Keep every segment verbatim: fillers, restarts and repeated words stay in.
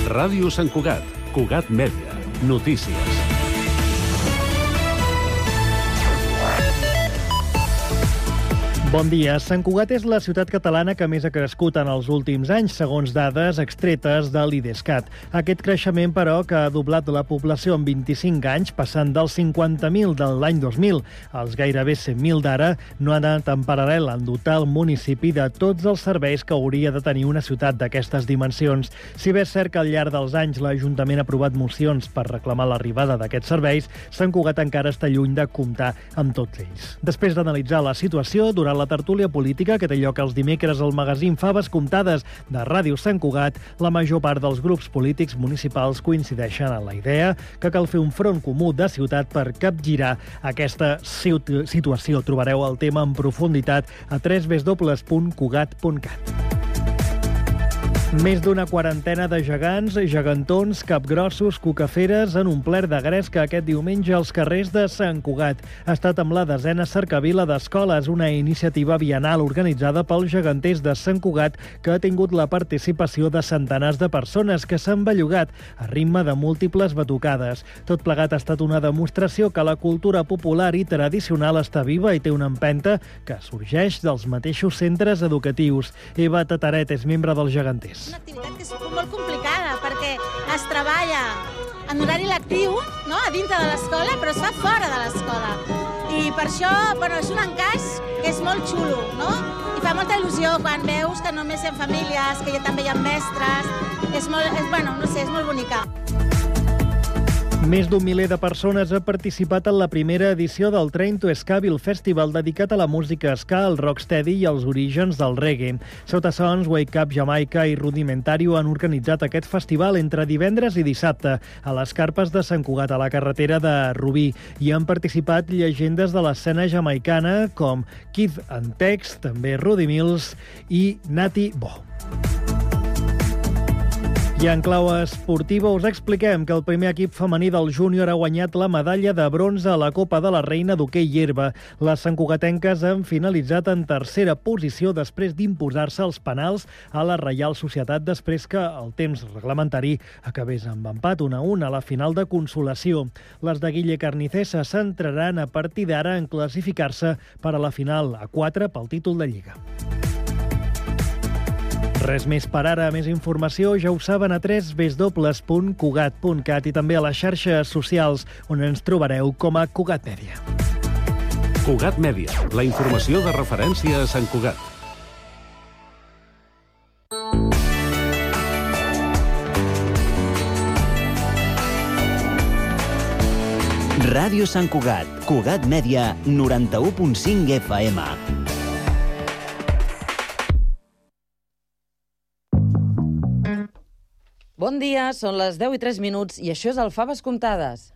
Ràdio Sant Cugat, Cugat Mèdia, notícies. Bon dia. Sant Cugat és la ciutat catalana que més ha crescut en els últims anys, segons dades extretes de l'Idescat. Aquest creixement, però, que ha doblat la població en vint-i-cinc anys, passant dels cinquanta mil de l'any dos mil als gairebé cent mil d'ara, no ha anat en paral·lel en dotar el municipi de tots els serveis que hauria de tenir una ciutat d'aquestes dimensions. Si bé és cert que al llarg dels anys l'Ajuntament ha aprovat mocions per reclamar l'arribada d'aquests serveis, Sant Cugat encara està lluny de comptar amb tots ells. Després d'analitzar la situació, durant la La tertúlia política, que té lloc els dimecres al magazín Faves Comptades de Ràdio Sant Cugat, la major part dels grups polítics municipals coincideixen en la idea que cal fer un front comú de ciutat per capgirar aquesta situació. Trobareu el tema en profunditat a w w w punt cugat punt cat. Més d'una quarantena de gegants, gegantons, capgrossos, cucaferes han omplert de gresca aquest diumenge als carrers de Sant Cugat. Ha estat amb la desena cercavila d'escoles, una iniciativa biennal organitzada pels geganters de Sant Cugat que ha tingut la participació de centenars de persones que s'han bellugat a ritme de múltiples batucades. Tot plegat ha estat una demostració que la cultura popular i tradicional està viva i té una empenta que sorgeix dels mateixos centres educatius. Eva Tataret és membre dels geganters. Una activitat que és molt complicada perquè es treballa en horari lectiu, no?, a dintre de l'escola, però es fa fora de l'escola. I per això, bueno, és un encaix que és molt xulo, no? I fa molta il·lusió quan veus que només hi ha famílies, que ja també hi ha mestres. És molt, és, bueno, no sé, és molt bonica. Més d'un miler de persones ha participat en la primera edició del Train to Escaville Festival dedicat a la música ska, el rocksteady i els orígens del reggae. Sotasons, Wake Up Jamaica i Rudimentario han organitzat aquest festival entre divendres i dissabte a les carpes de Sant Cugat, a la carretera de Rubí. Hi han participat llegendes de l'escena jamaicana com Kid and Tex, també Rudy Mills i Natty Bo. I en clau esportiva us expliquem que el primer equip femení del júnior ha guanyat la medalla de bronze a la Copa de la Reina d'hoquei herba. Les santcugatenques han finalitzat en tercera posició després d'imposar-se als penals a la Reial Societat després que el temps reglamentari acabés amb empat un a un a la final de consolació. Les de Guille Carnicer se centraran a partir d'ara en classificar-se per a la final a quatre pel títol de Lliga. Res més per ara. Més informació ja ho saben a w w w punt cugat punt cat i també a les xarxes socials, on ens trobareu com a Cugat Mèdia. Cugat Mèdia, la informació de referència a Sant Cugat. Ràdio Sant Cugat, Cugat Mèdia, noranta-u punt cinc F M. Bon dia, són les deu i tres minuts i això és el Faves Comptades.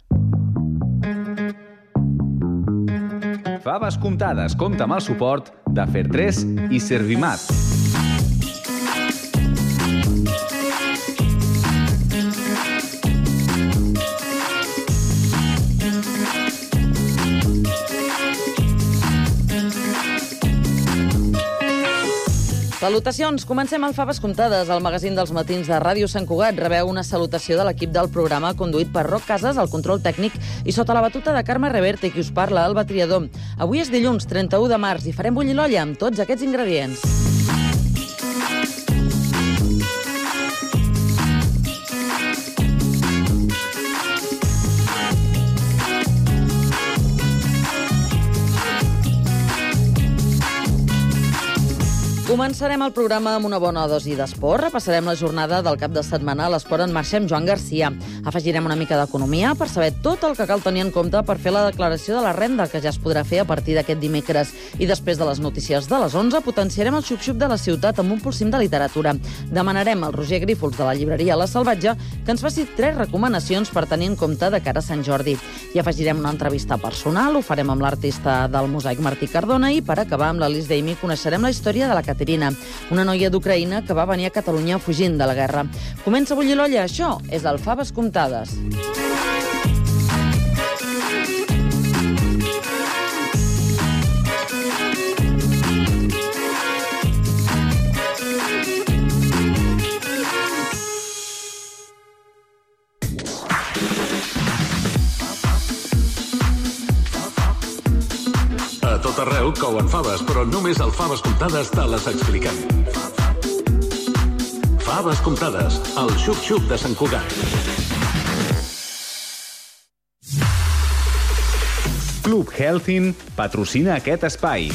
Faves Comptades compta amb el suport de Fertres i Servimat. Salutacions! Comencem el Faves Comptades, el magazín dels matins de Ràdio Sant Cugat. Rebeu una salutació de l'equip del programa conduït per Roc Casas, el control tècnic, i sota la batuta de Carme Reverte, qui us parla, Alba Triador. Avui és dilluns, trenta-u de març, i farem bullir l'olla amb tots aquests ingredients. Començarem el programa amb una bona dosi d'esport. Repassarem la jornada del cap de setmana a l'esport en marxa amb Joan Garcia. Afegirem una mica d'economia per saber tot el que cal tenir en compte per fer la declaració de la renda, que ja es podrà fer a partir d'aquest dimecres. I després de les notícies de les onze, potenciarem el xup-xup de la ciutat amb un polsim de literatura. Demanarem al Roger Grífols de la llibreria La Salvatge que ens faci tres recomanacions per tenir en compte de cara a Sant Jordi. I afegirem una entrevista personal, ho farem amb l'artista del mosaic Martí Cardona i, per acabar, amb l'Alice Deimi coneixerem la història de la Caterina, una noia d'Ucraïna que va venir a Catalunya fugint de la guerra. Comença a bullir l'olla, això és el Faves Comptades. tot arreu couen faves, però només al Faves Comptades te les expliquem. Faves Comptades, el xup-xup de Sant Cugat. Club Healthin patrocina aquest espai.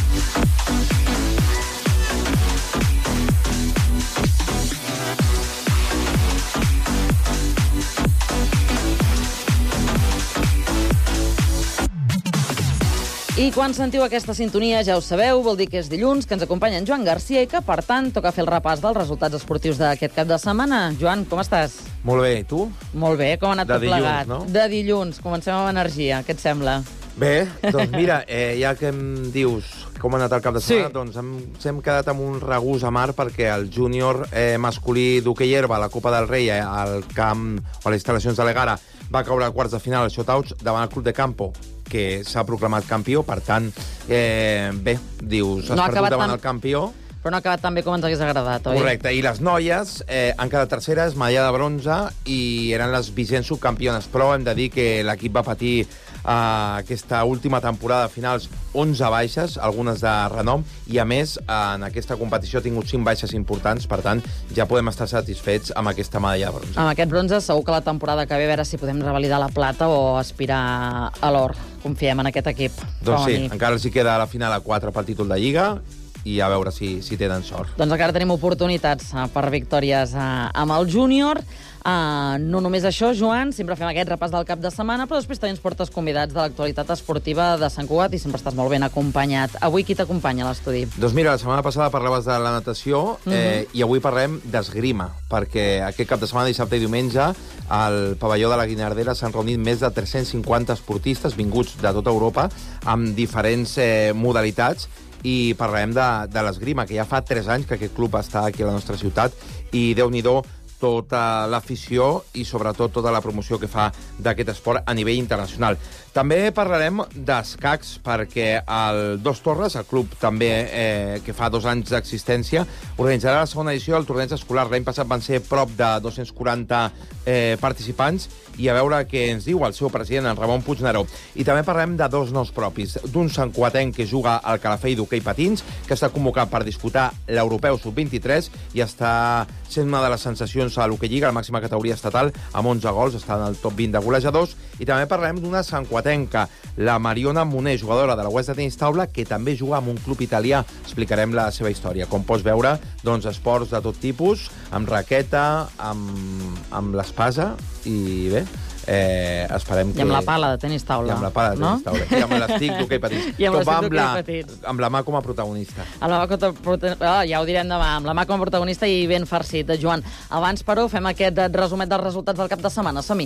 I quan sentiu aquesta sintonia, ja ho sabeu, vol dir que és dilluns, que ens acompanya en Joan Garcia i que, per tant, toca fer el repàs dels resultats esportius d'aquest cap de setmana. Joan, com estàs? Molt bé, i tu? Molt bé, com ha anat De tot dilluns, plegat? no? De dilluns, comencem amb energia, què et sembla? Bé, doncs mira, eh, ja que em dius com ha anat el cap de setmana, Sí. doncs hem, hem quedat amb un regús amar perquè el júnior eh, masculí d'hoquei herba a la Copa del Rei, eh, al camp o a les instal·lacions de l'Egara, va caure a quarts de final al shotouts davant el Club de Campo, que s'ha proclamat campió, per tant, eh, bé, dius, has No ha perdut acabat davant tan- el campió. Però no ha acabat tan bé com ens hagués agradat, oi? Correcte, i les noies eh, han quedat terceres, medalla de bronze, i eren les vigents subcampiones, però hem de dir que l'equip va patir eh, aquesta última temporada de finals onze baixes, algunes de renom, i a més en aquesta competició ha tingut cinc baixes importants, per tant ja podem estar satisfets amb aquesta medalla de bronze. Amb aquest bronze segur que la temporada que ve a veure si podem revalidar la plata o aspirar a l'or. Confiem en aquest equip. Doncs sí, femení. encara els hi queda a la final a quatre pel títol de Lliga, i a veure si, si tenen sort. Doncs encara tenim oportunitats eh, per victòries eh, amb el júnior. Uh, no només això, Joan, sempre fem aquest repàs del cap de setmana, però després també ens portes convidats de l'actualitat esportiva de Sant Cugat i sempre estàs molt ben acompanyat. Avui qui t'acompanya a l'estudi? Doncs mira, la setmana passada parlaves de la natació eh, Mhm. i avui parlem d'esgrima, perquè aquest cap de setmana, dissabte i diumenge, al pavelló de la Guinardera s'han reunit més de tres-cents cinquanta esportistes vinguts de tota Europa amb diferents eh, modalitats, i parlarem de, de l'esgrima, que ja fa tres anys que aquest club està aquí a la nostra ciutat, i Déu-n'hi-do tota l'afició i sobretot tota la promoció que fa d'aquest esport a nivell internacional. També parlarem d'escacs, perquè el Dos Torres, el club també eh, que fa dos anys d'existència, organitzarà la segona edició del torneig escolar. L'any passat van ser prop de dos-cents quaranta eh, participants, i a veure què ens diu el seu president, en Ramon Puigneró. I també parlem de dos nous propis, d'un santcugatenc que juga al Calafell d'hoquei patins, que està convocat per disputar l'Europeu sub vint-i-tres i està sent una de les sensacions a l'hoquei lliga, la màxima categoria estatal, amb onze gols, està en el top vint de golejadors. I també parlem d'una santcugatenca, la Mariona Moner, jugadora de la West de Tenis Taula, que també juga amb un club italià. Explicarem la seva història. Com pots veure, doncs, esports de tot tipus, amb raqueta, amb, amb l'espasa, i bé, eh, esperem que... I amb la pala de tenis taula. I amb la pala de tenis no? taula. I amb l'estic d'hoquei patins. I amb Tot va l'estic amb la, d'hoquei patins. amb la mà com a protagonista. Amb la mà com a prota- ah, ja ho direm demà, amb la mà com a protagonista i ben farcit, Joan. Abans, però, fem aquest resumet dels resultats del cap de setmana. Som-hi.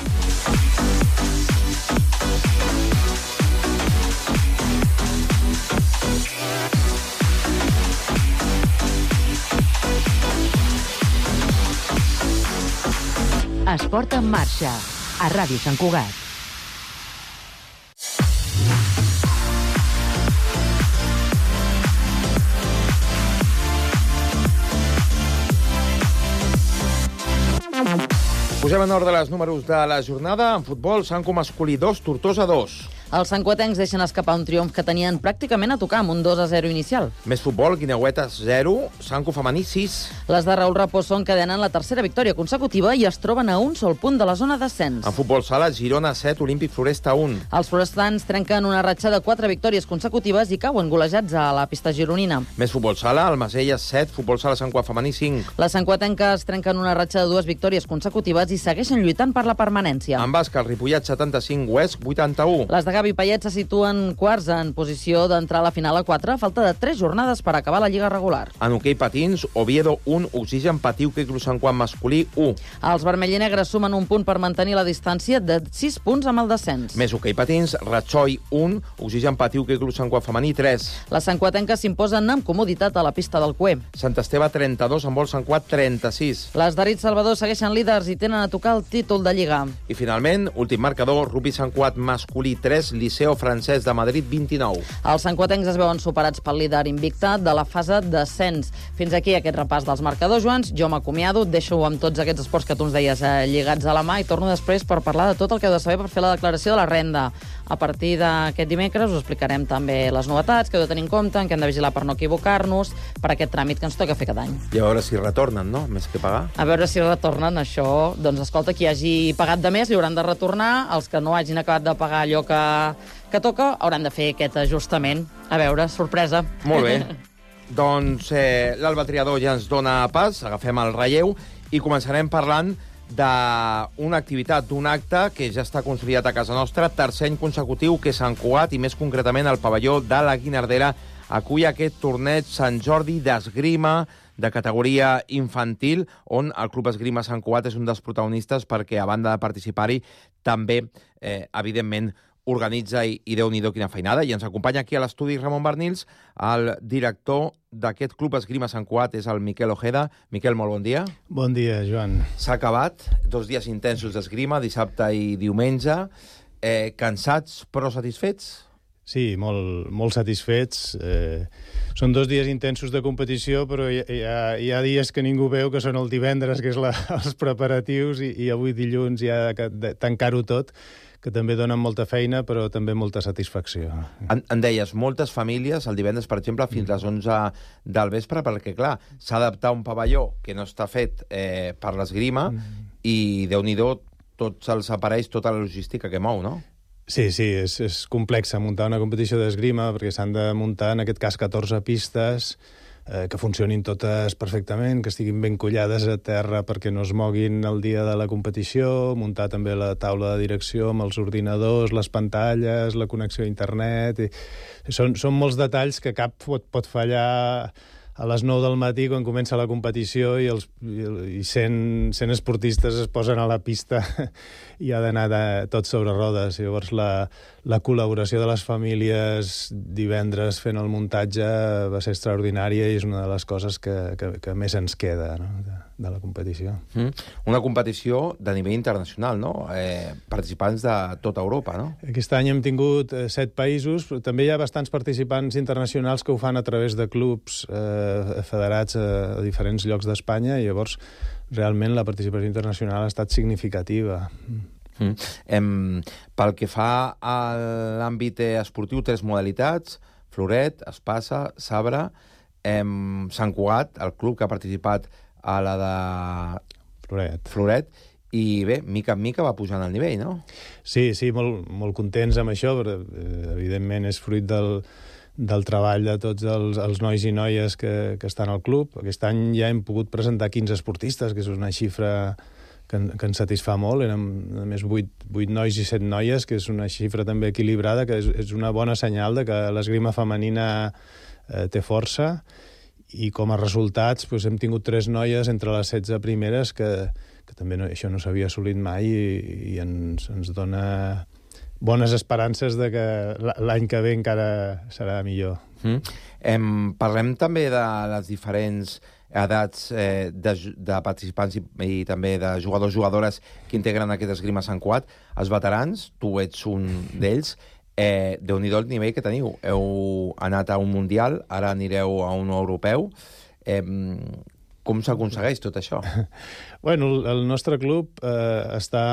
Esport en marxa, a Ràdio Sant Cugat. Posem en ordre els números de la jornada. En futbol, Sanco masculí dos, Tortosa dos. Els santcuatencs deixen escapar un triomf que tenien pràcticament a tocar amb un dos a zero inicial. Més futbol, Guineuetes zero, Sanco femení sis. Les de Raül Raposo encadenen la tercera victòria consecutiva i es troben a un sol punt de la zona d'ascens. En futbol sala, Girona set, Olímpic Floresta un. Els florestans trenquen una ratxa de quatre victòries consecutives i cauen golejats a la pista gironina. Més futbol sala, Almacelles set, futbol sala Sant Cugat femení cinc. Les santcuatenques trenquen una ratxa de dues victòries consecutives i segueixen lluitant per la permanència. En bàsquet, Ripollet setanta-cinc, Huesc vuitanta-u. Les de Gavi Payet se situen quarts en posició d'entrar a la final a quatre, a falta de tres jornades per acabar la lliga regular. En hoquei patins, Oviedo un, Oxigen Patiu, que Club Sant Cugat masculí u. Els vermell i negres sumen un punt per mantenir la distància de sis punts amb el descens. Més hoquei patins, Ratxoi un, Oxigen Patiu, que Club Sant Cugat femení tres. Les santcuatenques s'imposen amb comoditat a la pista del Cué. Sant Esteve trenta-dos, en vol Sant Cugat trenta-sis. Les d'Arit Salvador segueixen líders i tenen a tocar el títol de Lliga. I finalment, últim marcador, Rugby Sant Cugat masculí tres, Liceo francès de Madrid vint-i-nou. Els santcuatencs es veuen superats pel líder invicte de la fase d'ascens. Fins aquí aquest repàs dels marcadors, Joans. Jo m'acomiado, et deixo amb tots aquests esports que tu ens deies eh, lligats a la mà i torno després per parlar de tot el que heu de saber per fer la declaració de la renda. A partir d'aquest dimecres us explicarem també les novetats, que heu de tenir en compte, en què hem de vigilar per no equivocar-nos, per aquest tràmit que ens toca fer cada any. I a veure si retornen, no?, més que pagar. A veure si retornen, això. Doncs escolta, qui hagi pagat de més li hauran de retornar, els que no hagin acabat de pagar allò que, que toca hauran de fer aquest ajustament. A veure, sorpresa. Molt bé. Doncs eh, l'Alba Triador ja ens dona pas, agafem el relleu i començarem parlant d'una activitat, d'un acte que ja està consolidat a casa nostra, tercer any consecutiu que Sant Cugat, i més concretament el pavelló de la Guinardera, acull aquest torneig Sant Jordi d'esgrima de categoria infantil, on el Club Esgrima Sant Cugat és un dels protagonistes perquè, a banda de participar-hi, també, eh, evidentment, organitza i, i Déu-n'hi-do quina feinada. I ens acompanya aquí a l'estudi Ramon Barnils, el director d'aquest Club Esgrima Sant Cugat és el Miquel Ojeda. Miquel, molt bon dia. Bon dia, Joan. S'ha acabat, dos dies intensos d'esgrima, dissabte i diumenge. Eh, cansats però satisfets? Sí, molt, molt satisfets. Eh, són dos dies intensos de competició, però hi, hi, ha, hi ha dies que ningú veu, que són el divendres, que és la, els preparatius, i, i avui dilluns ja de tancar-ho tot, que també donen molta feina, però també molta satisfacció. En, en deies, moltes famílies, el divendres, per exemple, fins a les onze del vespre, perquè, clar, s'ha d'adaptar un pavelló que no està fet eh, per l'esgrima, mm. i, Déu-n'hi-do, tots els aparells, tota la logística que mou, no? Sí, sí, és, és complex muntar una competició d'esgrima, perquè s'han de muntar, en aquest cas, catorze pistes, eh, que funcionin totes perfectament, que estiguin ben collades a terra perquè no es moguin el dia de la competició, muntar també la taula de direcció amb els ordinadors, les pantalles, la connexió a internet... I són, són molts detalls que cap pot, pot fallar a les nou del matí quan comença la competició i, els, i cent, cent esportistes es posen a la pista i ha d'anar tot sobre rodes. Llavors la, la col·laboració de les famílies divendres fent el muntatge va ser extraordinària i és una de les coses que, que, que més ens queda, no?, de, de la competició. Mm. Una competició de nivell internacional, no? Eh, participants de tota Europa, no? Aquest any hem tingut eh, set països, però també hi ha bastants participants internacionals que ho fan a través de clubs eh, federats a, a diferents llocs d'Espanya, i llavors realment la participació internacional ha estat significativa. Mm. Em, pel que fa a l'àmbit esportiu, tres modalitats: floret, espasa, sabre. Em, Sant Cugat, el club que ha participat a la de Floret. Floret, i bé, mica en mica va pujant el nivell, no? Sí, sí, molt, molt contents amb això, però eh, evidentment és fruit del, del treball de tots els, els nois i noies que, que estan al club. Aquest any ja hem pogut presentar quinze esportistes, que és una xifra que, que ens satisfà molt. Érem, a més, vuit, vuit nois i set noies, que és una xifra també equilibrada, que és, és una bona senyal de que l'esgrima femenina eh, té força. I com a resultats doncs, hem tingut tres noies entre les setze primeres, que, que també no, això no s'havia assolit mai, i, i ens, ens dona bones esperances de que l'any que ve encara serà millor. Mm. Em, parlem també de les diferents edats eh, de, de participants i, i també de jugadors jugadores que integren aquest esgrima Sant Cugat. Els veterans, tu ets un d'ells. Eh, Déu-n'hi-do el nivell que teniu. Heu anat a un mundial, ara anireu a un europeu. Eh, com s'aconsegueix tot això? Bueno, el nostre club eh, està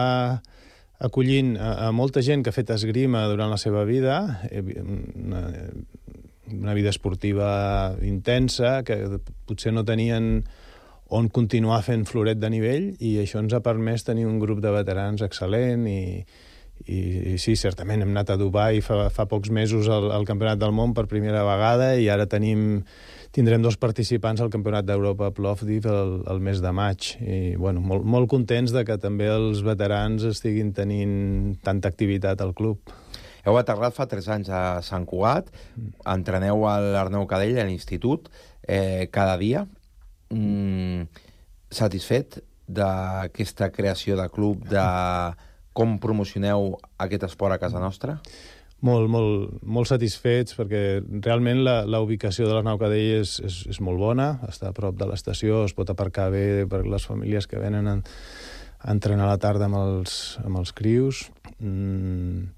acollint a, a molta gent que ha fet esgrima durant la seva vida, eh, una, una vida esportiva intensa, que potser no tenien on continuar fent floret de nivell, i això ens ha permès tenir un grup de veterans excel·lent. i I, i sí, certament hem anat a Dubai fa, fa pocs mesos al, al Campionat del Món per primera vegada, i ara tenim, tindrem dos participants al Campionat d'Europa a Plovdiv el, el mes de maig. I bueno, molt, molt contents de que també els veterans estiguin tenint tanta activitat al club. Heu aterrat fa tres anys a Sant Cugat, entreneu a l'Arnau Cadell a l'institut eh, cada dia. Mm, satisfet d'aquesta creació de club, de com promocioneu aquest esport a casa nostra? Molt, molt, molt satisfets, perquè realment la, la ubicació de l'Arnau Cadell és, és, és molt bona, està a prop de l'estació, es pot aparcar bé per les famílies que venen a, a entrenar a la tarda amb els, amb els crius. Mm,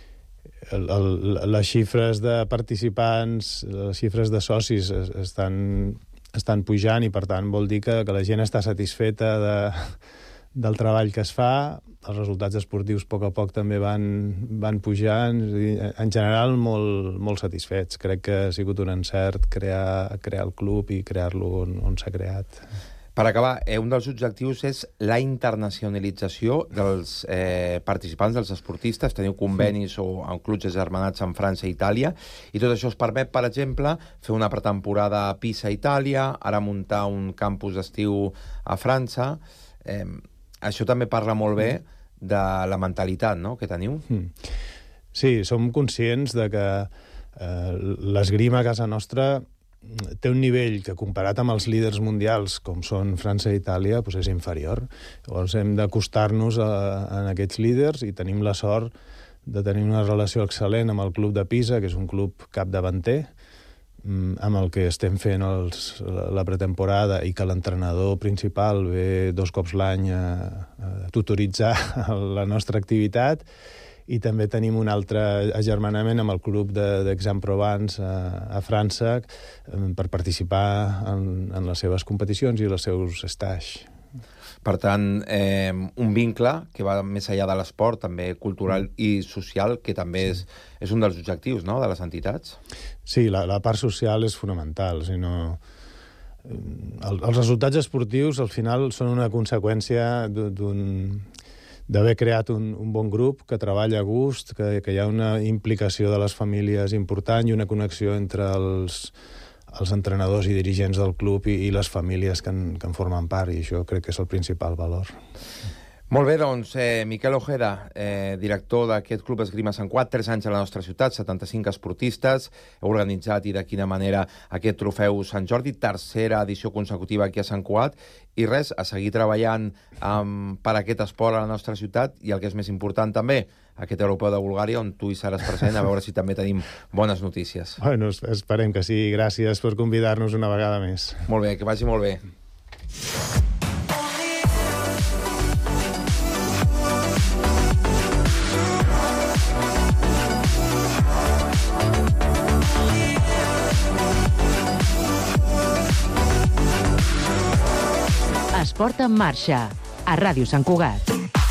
el, el, les xifres de participants, les xifres de socis estan, estan pujant, i per tant vol dir que, que la gent està satisfeta de... del treball que es fa. Els resultats esportius a poc a poc també van, van pujant. En general, molt, molt satisfets. Crec que ha sigut un encert crear, crear el club i crear-lo on, on s'ha creat. Per acabar, eh, un dels objectius és la internacionalització dels eh, participants, dels esportistes. Teniu convenis o amb clubs agermanats en França i Itàlia, i tot això es permet, per exemple, fer una pretemporada a Pisa, a Itàlia, ara muntar un campus d'estiu a França. Eh, això també parla molt bé de la mentalitat, no?, que teniu. Sí, som conscients de que eh, l'esgrima a casa nostra té un nivell que, comparat amb els líders mundials, com són França i Itàlia, doncs és inferior. Llavors hem d'acostar-nos a, a aquests líders, i tenim la sort de tenir una relació excel·lent amb el club de Pisa, que és un club capdavanter, amb el que estem fent els, la pretemporada, i que l'entrenador principal ve dos cops l'any a, a tutoritzar la nostra activitat. I també tenim un altre agermanament amb el club d'Aix-en-Provence a, a França per participar en, en les seves competicions i els seus stages. Per tant, eh, un vincle que va més enllà de l'esport, també cultural i social, que també és, és un dels objectius, no?, de les entitats. Sí, la, la part social és fonamental. Si no, el, els resultats esportius, al final, són una conseqüència d'un d'haver creat un, un bon grup que treballa a gust, que, que hi ha una implicació de les famílies important i una connexió entre els, els entrenadors i dirigents del club i, i les famílies que en, que en formen part, i això crec que és el principal valor. Molt bé, doncs, eh, Miquel Ojeda, eh, director d'aquest Club Esgrima Sant Cugat, tres anys a la nostra ciutat, setanta-cinc esportistes, heu organitzat i de quina manera aquest trofeu Sant Jordi, tercera edició consecutiva aquí a Sant Cugat, i res, a seguir treballant um, per aquest esport a la nostra ciutat, i el que és més important també, aquest europeu de Bulgària, on tu hi seràs present, a veure si també tenim bones notícies. Bueno, esperem que sí. Gràcies per convidar-nos una vegada més. Molt bé, que vagi molt bé. Esport en marxa, a Ràdio Sant Cugat.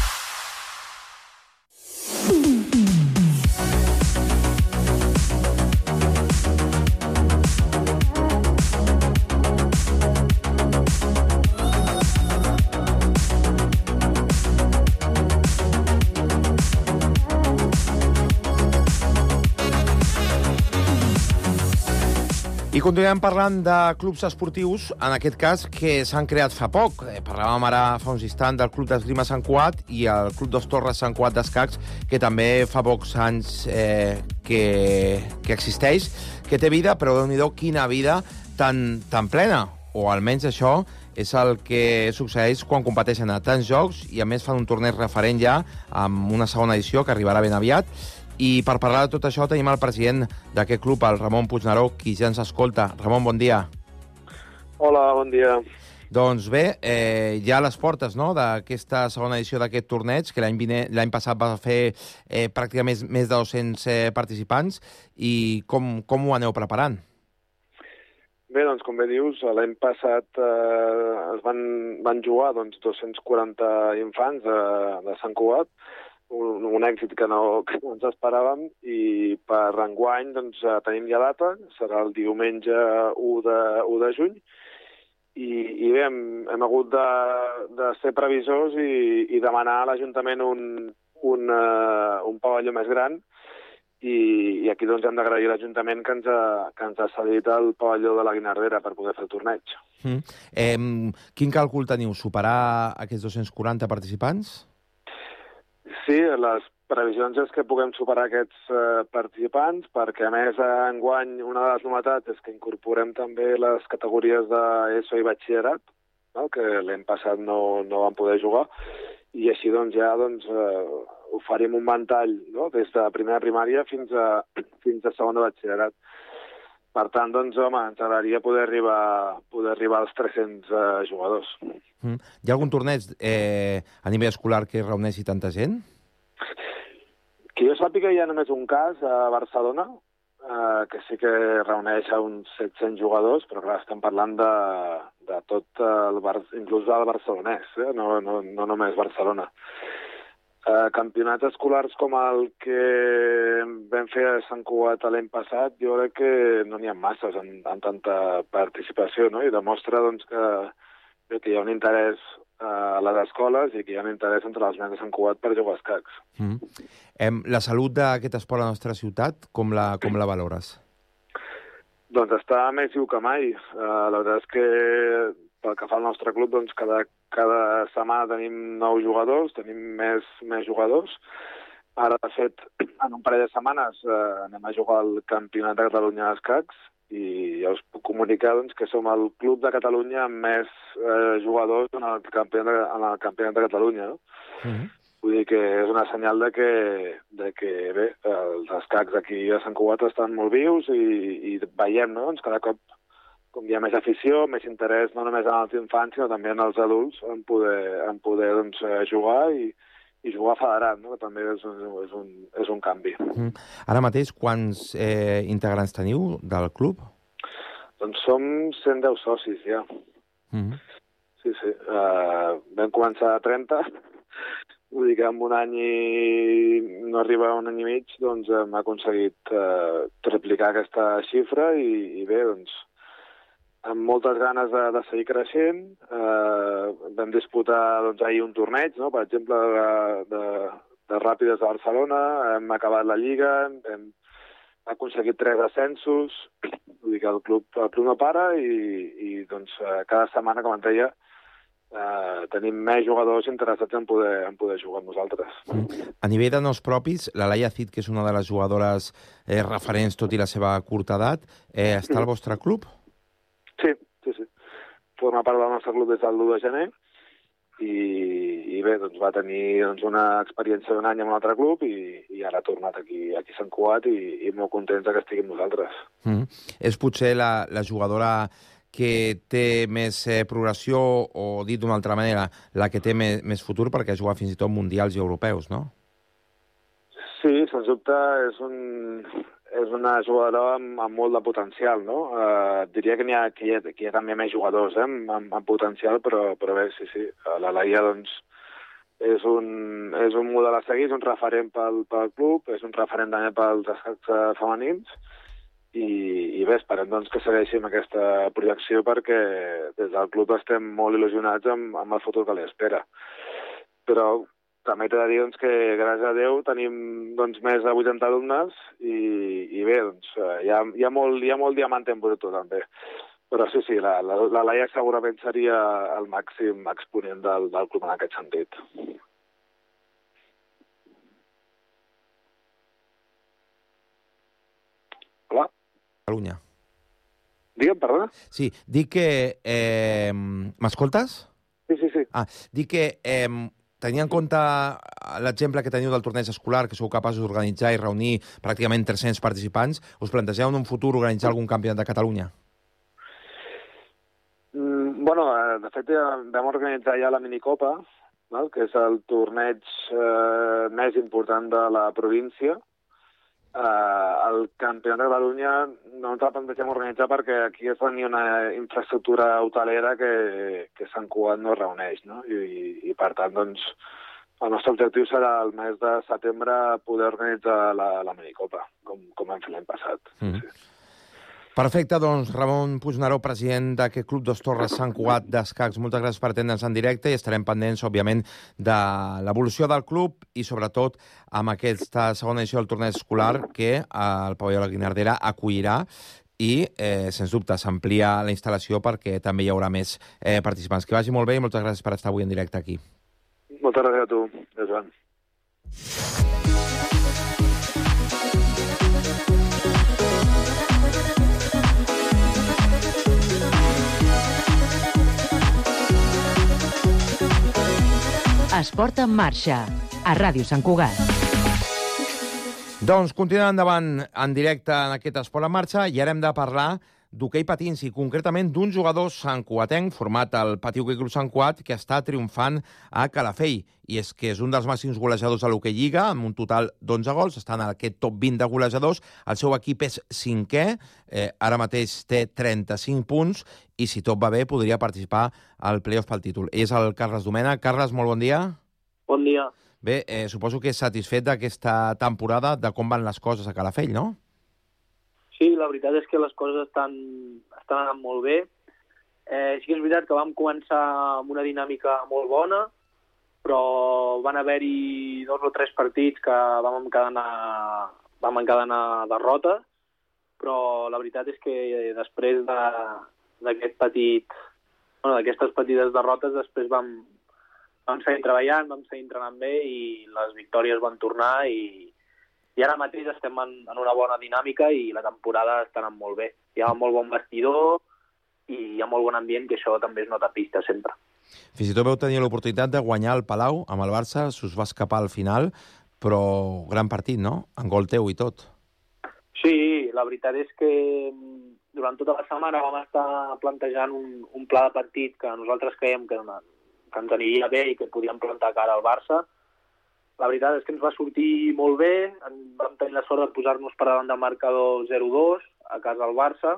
I continuem parlant de clubs esportius, en aquest cas, que s'han creat fa poc. Eh, parlàvem ara fa uns instants del Club d'Esgrima Sant Cugat i el Club Dos Torres Sant Cugat d'Escacs, que també fa pocs anys eh, que, que existeix, que té vida, però déu-n'hi-do quina vida tan, tan plena. O almenys això és el que succeeix quan competeixen a tants jocs i, a més, fan un torneig referent ja amb una segona edició que arribarà ben aviat. I per parlar de tot això tenim el president d'aquest club, el Ramon Puigneró, qui ja ens escolta. Ramon, bon dia. Hola, bon dia. Doncs bé, eh, ja a les portes, no?, d'aquesta segona edició d'aquest torneig, que l'any passat va fer eh, pràcticament més, més de dos-cents eh, participants, i com, com ho aneu preparant? Bé, doncs, com bé dius, l'any passat eh, es van, van jugar doncs, dos-cents quaranta infants de, de Sant Cugat, un, un èxit que no, que no ens esperàvem, i per enguany doncs, tenim ja data, serà el diumenge u de juny, i, i bé, hem, hem hagut de, de ser previsors i, i demanar a l'Ajuntament un, un, uh, un pavelló més gran, i, i aquí doncs, hem d'agrair a l'Ajuntament que, ens ha, que ens ha cedit el pavelló de la Guinardera per poder fer el torneig. Mm. Eh, quin càlcul teniu? Superar aquests dos-cents quaranta participants? Sí, les previsions és que puguem superar aquests eh, participants, perquè, a més, enguany una de les novetats és que incorporem també les categories d'ESO i batxillerat, no?, que l'any passat no, no vam poder jugar, i així doncs, ja doncs, eh, oferim un ventall, no?, des de primera primària fins a, fins a segona batxillerat. Per tant, doncs, home, ens agradaria poder arribar, poder arribar als tres-cents eh, jugadors. Mm. Hi ha algun torneig eh, a nivell escolar que reuneixi tanta gent? Que jo sàpiga, hi ha només un cas a Barcelona, eh, que sí que reuneix a uns set-cents jugadors, però clar, estem parlant de, de tot el Bar... inclús del barcelonès, eh? no, no, no només Barcelona. Eh, campionats escolars com el que vam fer a Sant Cugat l'any passat, jo crec que no n'hi ha masses en, en tanta participació, no? I demostra doncs, que, que hi ha un interès a les escoles i que hi ha un interès entre els nens de Sant Cugat per jugar a escacs. Mm. Eh, la salut d'aquest esport a la nostra ciutat, com la, com la valores? Doncs està més viu que mai. Uh, la veritat és que pel que fa al nostre club, doncs cada, cada setmana tenim nous jugadors, tenim més, més jugadors. Ara, de fet, en un parell de setmanes uh, anem a jugar al Campionat de Catalunya d'escacs i ja us puc comunicar doncs, que som el club de Catalunya amb més eh, jugadors en el, campionat de, en el Campionat de Catalunya. No? Mm-hmm. Vull dir que és una senyal de que, de que bé, els escacs aquí a Sant Cugat estan molt vius i, i veiem, no? Doncs cada cop com hi ha més afició, més interès, no només en els infants, sinó també en els adults, en poder, en poder doncs, jugar i, i jugar federat, no? Que també és un, és un, és un canvi. Mm. Ara mateix, quants eh, integrants teniu del club? Doncs som cent deu socis, ja. Mm. Sí, sí. Uh, vam començar a trenta, vull dir que en un any i no arriba a un any i mig, doncs hem aconseguit uh, triplicar aquesta xifra i, i bé, doncs, amb moltes ganes de, de seguir creixent. Uh, vam disputar doncs, ahir un torneig, no? Per exemple, de, de, de Ràpides de Barcelona, hem acabat la Lliga, hem, hem aconseguit tres ascensos, vull dir que el club, el club no para i, i doncs, cada setmana, com et deia, Uh, tenim més jugadors interessats en poder, en poder jugar amb nosaltres. Mm. A nivell de noms propis, la Laia Cid, que és una de les jugadores eh, referents, tot i la seva curta edat, eh, està al vostre club? Sí, sí, sí. Forma part del nostre club des del l'u de gener i, i bé, doncs va tenir doncs, una experiència d'un any amb un altre club i, i ara ha tornat aquí, aquí a Sant Cugat i, i molt contents que estigui amb nosaltres. Mm. És potser la, la jugadora que té més eh, progressió, o dit d'una altra manera, la que té més, més futur perquè ha jugat fins i tot mundials i europeus, no? Sí, sens dubte és, un, és una jugadora amb, amb molt de potencial, no? Uh, diria que n'hi ha, que hi ha, que hi ha també més jugadors eh, amb, amb potencial, però, però bé, sí, sí. La Laia, doncs, és un, és un model a seguir, és un referent pel, pel club, és un referent també pels escacs femenins, I, i bé, esperem doncs, que segueixi amb aquesta projecció perquè des del club estem molt il·lusionats amb, amb el futur que li espera. Però també t'he de dir doncs, que gràcies a Déu tenim doncs, més de vuitanta alumnes i, i bé, doncs, hi, ha, hi, ha molt, hi ha molt diamant en bruto també. Però sí, sí, la, la, la Laia segurament seria el màxim exponent del, del club en aquest sentit. Hola? Catalunya. Digue'm, perdona? Sí, dic que... Eh, m'escoltes? Sí, sí, sí. Ah, dic que eh, tenint en compte l'exemple que teniu del torneig escolar, que sou capaços d'organitzar i reunir pràcticament tres-cents participants, us plantegeu en un futur organitzar algun campionat de Catalunya? Mm, bueno, de fet, vam organitzar ja la minicopa, no? Que és el torneig eh, més important de la província. Uh, el Campionat de Catalunya no ens el plantegem organitzar perquè aquí es tenia una infraestructura hotelera que, que Sant Cugat no reuneix, no? I, i, i per tant, doncs, el nostre objectiu serà el mes de setembre poder organitzar la, la minicopa, com, com hem fet l'any passat. Mm. Sí. Perfecte, doncs, Ramon Puigneró, president d'aquest Club Dos Torres Sant Cugat d'Escacs, moltes gràcies per atendre'ns en directe i estarem pendents, òbviament, de l'evolució del club i, sobretot, amb aquesta segona edició del torneig escolar que el pavelló de la Guinardera acollirà i, eh, sens dubte, s'amplia la instal·lació perquè també hi haurà més eh, participants. Que vagi molt bé i moltes gràcies per estar avui en directe aquí. Moltes gràcies a tu, Joan. Esport en marxa, a Ràdio Sant Cugat. Doncs continuem endavant en directe en aquest Esport en marxa i ara hem de parlar d'hoquei patins i concretament d'un jugador santcugatenc format al Pati Hoquei Club Sant Cugat que està triomfant a Calafell. I és que és un dels màxims golejadors de l'Hoquei Lliga, amb un total d'onze gols, està en aquest top vint de golejadors. El seu equip és cinquè, eh, ara mateix té trenta-cinc punts i si tot va bé podria participar al play-off pel títol. És el Carles Domènech. Carles, molt bon dia. Bon dia. Bé, eh, suposo que és satisfet d'aquesta temporada, de com van les coses a Calafell, no? Sí, la veritat és que les coses estan, estan anant molt bé. Eh, sí que és veritat que vam començar amb una dinàmica molt bona, però van haver-hi dos o tres partits que vam encadenar, vam encadenar derrotes, però la veritat és que després d'aquest petit, bueno, d'aquestes petites derrotes, després vam, vam seguir treballant, vam seguir entrenant bé i les victòries van tornar i I ara mateix estem en, en una bona dinàmica i la temporada està anant molt bé. Hi ha molt bon vestidor i hi ha molt bon ambient, que això també es nota a pista sempre. Fins i tot vau tenir l'oportunitat de guanyar el Palau amb el Barça, s'us va escapar al final, però gran partit, no? En gol teu i tot. Sí, la veritat és que durant tota la setmana vam estar plantejant un, un pla de partit que nosaltres creiem que, que ens aniria bé i que podíem plantar cara al Barça. La veritat és que ens va sortir molt bé, vam tenir la sort de posar-nos per davant del marcador zero dos a casa del Barça,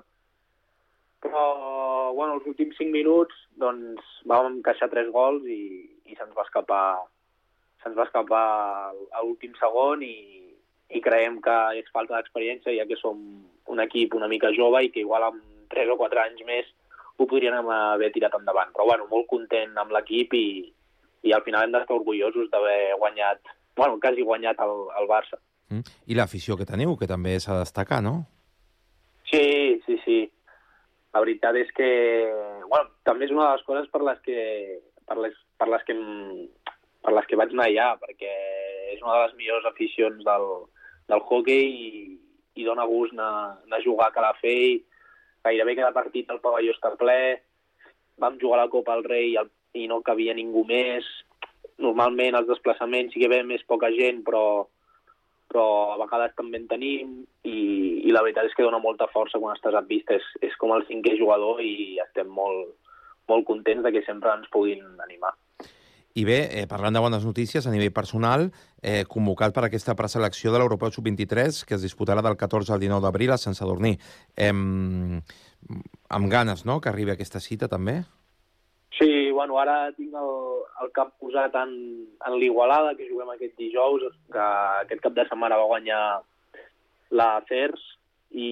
però bueno, els últims cinc minuts doncs, vam encaixar tres gols i, i se'ns va escapar, se'ns va escapar a l'últim segon i, i creiem que hi ha falta d'experiència, ja que som un equip una mica jove i que igual amb tres o quatre anys més ho podríem haver tirat endavant. Però bueno, molt content amb l'equip i i al final hem d'estar orgullosos d'haver guanyat, bueno, quasi guanyat el, el Barça. Mm. I l'afició que teniu, que també s'ha de destacar, no? Sí, sí, sí. La veritat és que, bueno, també és una de les coses per les que, per les, per les que, per les que vaig anar allà, perquè és una de les millors aficions del, del hoquei i, i dona gust anar, anar a jugar a Calafell. Gairebé cada partit el pavelló està ple. Vam jugar a la Copa del Rei i el i no cabia ningú més. Normalment els desplaçaments sí que ve més poca gent, però, però a vegades també en tenim i, i la veritat és que dona molta força quan estàs a pista. És, és com el cinquè jugador i estem molt, molt contents de que sempre ens puguin animar. I bé, eh, parlant de bones notícies a nivell personal, eh, convocat per aquesta preselecció de l'Europeu sub vint-i-tres, que es disputarà del catorze al dinou d'abril a Sant Sadurní. Eh, amb ganes, no?, que arribi aquesta cita també? Sí, bueno, ara tinc el, el cap posat en, en l'Igualada, que juguem aquest dijous, que aquest cap de setmana va guanyar la Cers, i,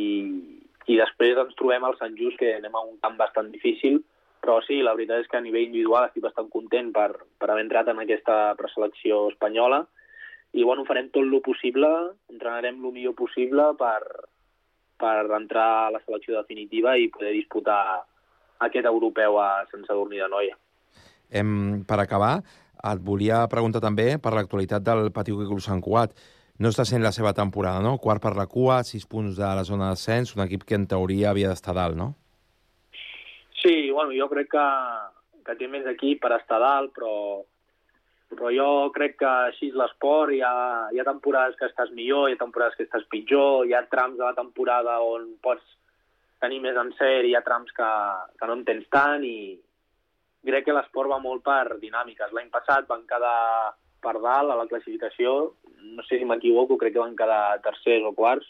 i després ens trobem al Sant Just, que anem a un camp bastant difícil, però sí, la veritat és que a nivell individual estic bastant content per, per haver entrat en aquesta preselecció espanyola, i bueno, farem tot el possible, entrenarem el millor possible per, per entrar a la selecció definitiva i poder disputar aquest europeu a Sant Sadurní d'Anoia. Em, per acabar, et volia preguntar també per l'actualitat del Pati Hoquei Club Sant Cugat. No està sent la seva temporada, no? Quart per la cua, sis punts de la zona d'ascens, un equip que en teoria havia d'estar dalt, no? Sí, bueno, jo crec que, que té més equip per estar dalt, però, però jo crec que així és l'esport, hi ha, hi ha temporades que estàs millor, hi ha temporades que estàs pitjor, hi ha trams de la temporada on pots tenir més encert, hi ha trams que, que no en tens tant i crec que l'esport va molt per dinàmiques. L'any passat van quedar per dalt a la classificació, no sé si m'equivoco, crec que van quedar tercers o quarts,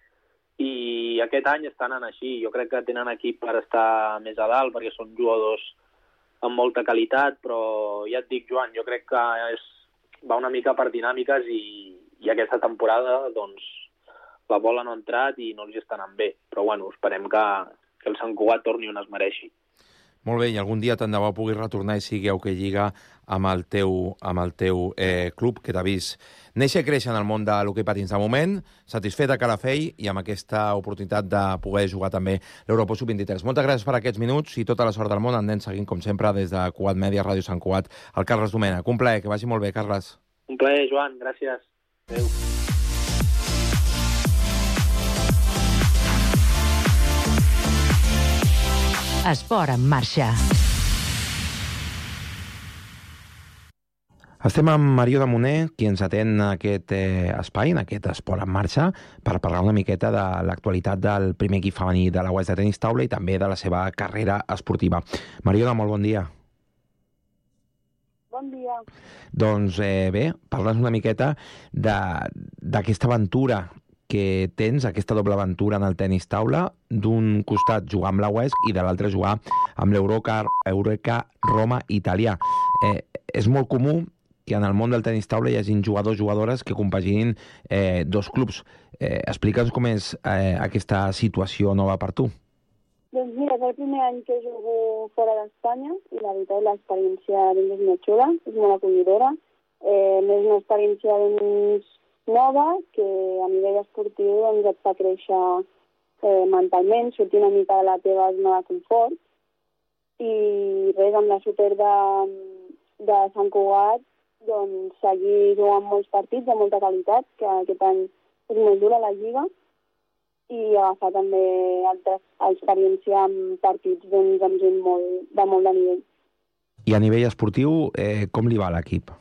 i aquest any estan anant així. Jo crec que tenen equip per estar més a dalt, perquè són jugadors amb molta qualitat, però ja et dic, Joan, jo crec que és, va una mica per dinàmiques i, i aquesta temporada, doncs, la bola no ha entrat i no els està anant bé. Però, bueno, esperem que, que el Sant Cugat torni on es mereixi. Molt bé, i algun dia tant de bo puguis retornar i sigui a Hoquei Lliga amb el teu, amb el teu eh, club que t'ha vist néixer i créixer en el món de l'hoquei patins. De moment, satisfet a Calafell i amb aquesta oportunitat de poder jugar també l'Europeu sub vint-i-tres. Moltes gràcies per aquests minuts i tota la sort del món. En anem seguint, com sempre, des de Cugat Mèdia, Ràdio Sant Cugat, el Carles Domènech. Un plaer, que vagi molt bé, Carles. Un plaer, Joan. Gràcies. Adéu. Esport en marxa. Estem amb Marió de Moner, qui ens atén en aquest eh, espai, en aquest esport en marxa, per parlar una miqueta de l'actualitat del primer equip femení de la U E S de tenis taula i també de la seva carrera esportiva. Marió, molt bon dia. Bon dia. Doncs eh, bé, parla'ns una miqueta d'aquesta aventura que tens, aquesta doble aventura en el tenis taula, d'un costat jugar amb la U E S i de l'altre jugar amb l'Eureka Roma italià. Eh, és molt comú que en el món del tenis taula hi hagi jugadors jugadores que compaginin eh, dos clubs. Eh, Explica'ns com és eh, aquesta situació nova per tu. Doncs mira, és el primer any que jugo fora d'Espanya i la veritat l'experiència és molt xula, és molt acollidora. Eh, és una experiència doncs, nova que a nivell esportiu doncs, et fa créixer eh, mentalment, sortir una mica de la teva zona de confort i res, amb la super de, de Sant Cugat doncs seguir jugant molts partits de molta qualitat, que aquest any és molt dura la Lliga, i agafar també altres experiència amb partits doncs, amb gent molt, de molt de nivell. I a nivell esportiu, eh, com li va a l'equip?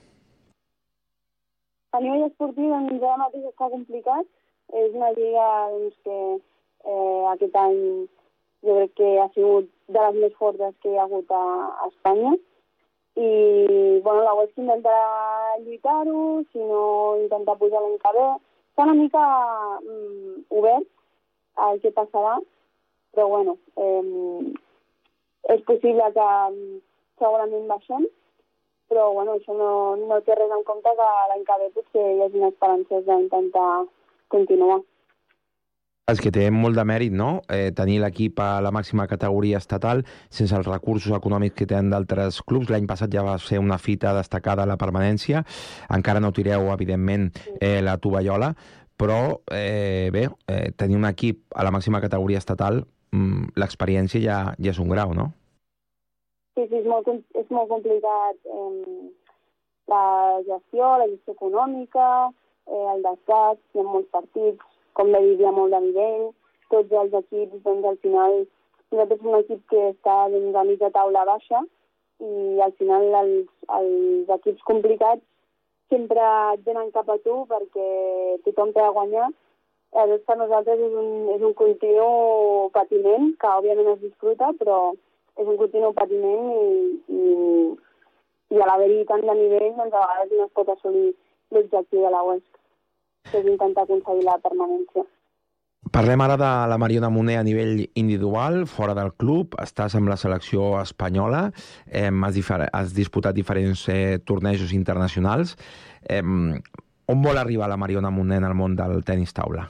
A nivell esportiu, doncs, ara mateix està complicat. És una lliga doncs, que eh, aquest any jo crec que ha sigut de les més fortes que hi ha hagut a, a Espanya. I bueno, la U E S intentarà lluitar-ho, si no intentar pujar l'any que ve. Està una mica mm, obert al que passarà, però bueno, eh, és possible que segurament baixem, però bueno, això no, no té res en compte que l'any que ve potser hi hagi esperances d'intentar continuar. És que té molt de mèrit, no?, eh, tenir l'equip a la màxima categoria estatal sense els recursos econòmics que tenen d'altres clubs. L'any passat ja va ser una fita destacada a la permanència. Encara no tireu, evidentment, eh, la tovallola, però eh, bé, eh, tenir un equip a la màxima categoria estatal, mm, l'experiència ja, ja és un grau, no? Sí, sí, és molt, és molt complicat eh, la gestió, la gestió econòmica, eh, el desgast, hi ha molts partits, com bé dit, hi ha molt de nivell, tots els equips, doncs al final, nosaltres som un equip que està doncs, a mitja taula baixa i al final els, els equips complicats sempre et venen cap a tu perquè tothom té de guanyar. Llavors per nosaltres és un, és un continu patiment, que òbviament es disfruta, però és un continu patiment i, i, i a l'haver-hi tant de nivell, doncs a vegades no es pot assolir l'objectiu de la U E S, que és intentar aconseguir la permanència. Parlem ara de la Marió de Moner a nivell individual, fora del club. Estàs amb la selecció espanyola, eh, has, has disputat diferents eh, tornejos internacionals. Eh, on vol arribar la Marió de Moner en el món del tenis taula?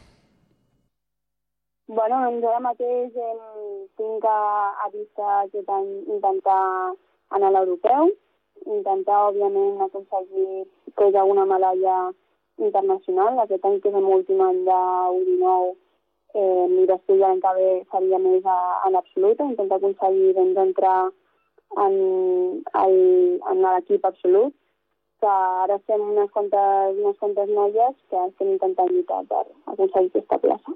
Bueno, doncs ara mateix eh, tinc a, a vista aquest any intentar anar a l'europeu, intentar, òbviament, aconseguir pues, alguna medalla internacional. Aquest any, que és l'últim any de U dinou, eh, i després l'any que ve seria més a, en absoluta, intentar aconseguir doncs, entrar en, el, en l'equip absolut, que ara estem unes quantes, unes quantes noies que estem intentant lluitar per aconseguir aquesta plaça.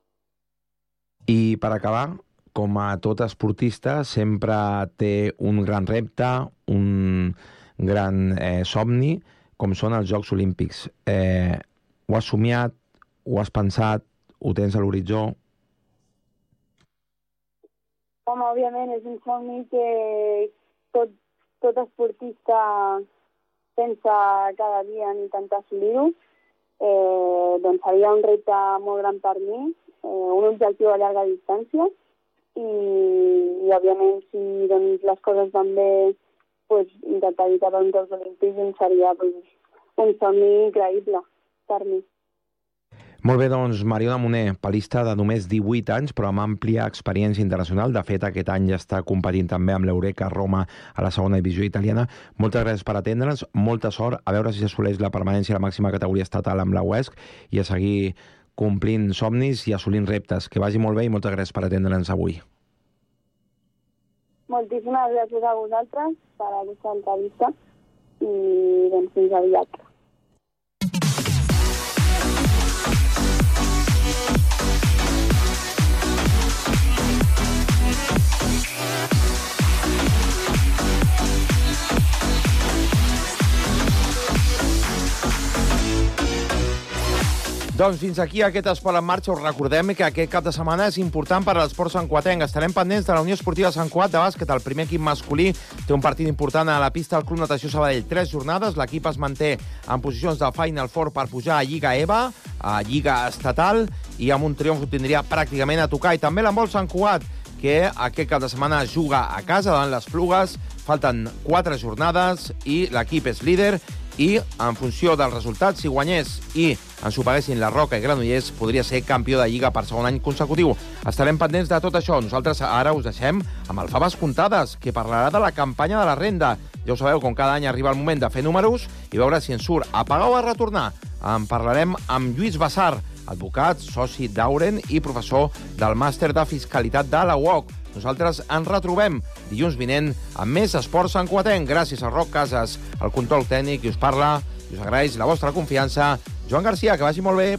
I per acabar, com a tot esportista, sempre té un gran repte, un gran eh, somni, com són els Jocs Olímpics. Eh, ho has somiat? Ho has pensat? Ho tens a l'horitzó? Home, òbviament, és un somni que tot, tot esportista pensa cada dia en intentar assolir-ho. Eh, doncs seria un repte molt gran per mi, eh, un objectiu a llarga distància, i, i òbviament, si doncs, les coses van bé, pues, intentar lluitar per uns Jocs Olímpics seria pues, un somni increïble per mi. Molt bé, doncs, Marió de Moner, palista de només divuit anys, però amb àmplia experiència internacional. De fet, aquest any ja està competint també amb l'Eureka Roma a la segona divisió italiana. Moltes gràcies per atendre'ns, molta sort, a veure si s'assoleix la permanència a la màxima categoria estatal amb la U E S i a seguir complint somnis i assolint reptes. Que vagi molt bé i moltes gràcies per atendre'ns avui. Moltíssimes gràcies a vosaltres per aquesta entrevista i doncs fins aviat. Doncs fins aquí aquest esport en marxa. Us recordem que aquest cap de setmana és important per a l'esport santcugatenc. Estarem pendents de la Unió Esportiva Sant Cugat de bàsquet. El primer equip masculí té un partit important a la pista del Club Natació Sabadell. Tres jornades. L'equip es manté en posicions del Final Four per pujar a Lliga E V A, a Lliga Estatal, i amb un triomf ho tindria pràcticament a tocar. I també l'handbol Sant Cugat, que aquest cap de setmana juga a casa davant les Plugues. Falten quatre jornades i l'equip és líder, i en funció dels resultats, si guanyés i ensopeguessin la Roca i Granollers, podria ser campió de Lliga per segon any consecutiu. Estarem pendents de tot això. Nosaltres ara us deixem amb el Faves Comptades, que parlarà de la campanya de la renda. Ja ho sabeu, com cada any arriba el moment de fer números i veure si ens surt a pagar o a retornar. En parlarem amb Lluís Bassar, advocat, soci d'Auren i professor del màster de fiscalitat de la U O C. Nosaltres ens retrobem dilluns vinent amb més esports santcugatenc. Gràcies a Roc Casas, el control tècnic, i us parla, i us agraeix la vostra confiança, Joan Garcia. Que vagi molt bé.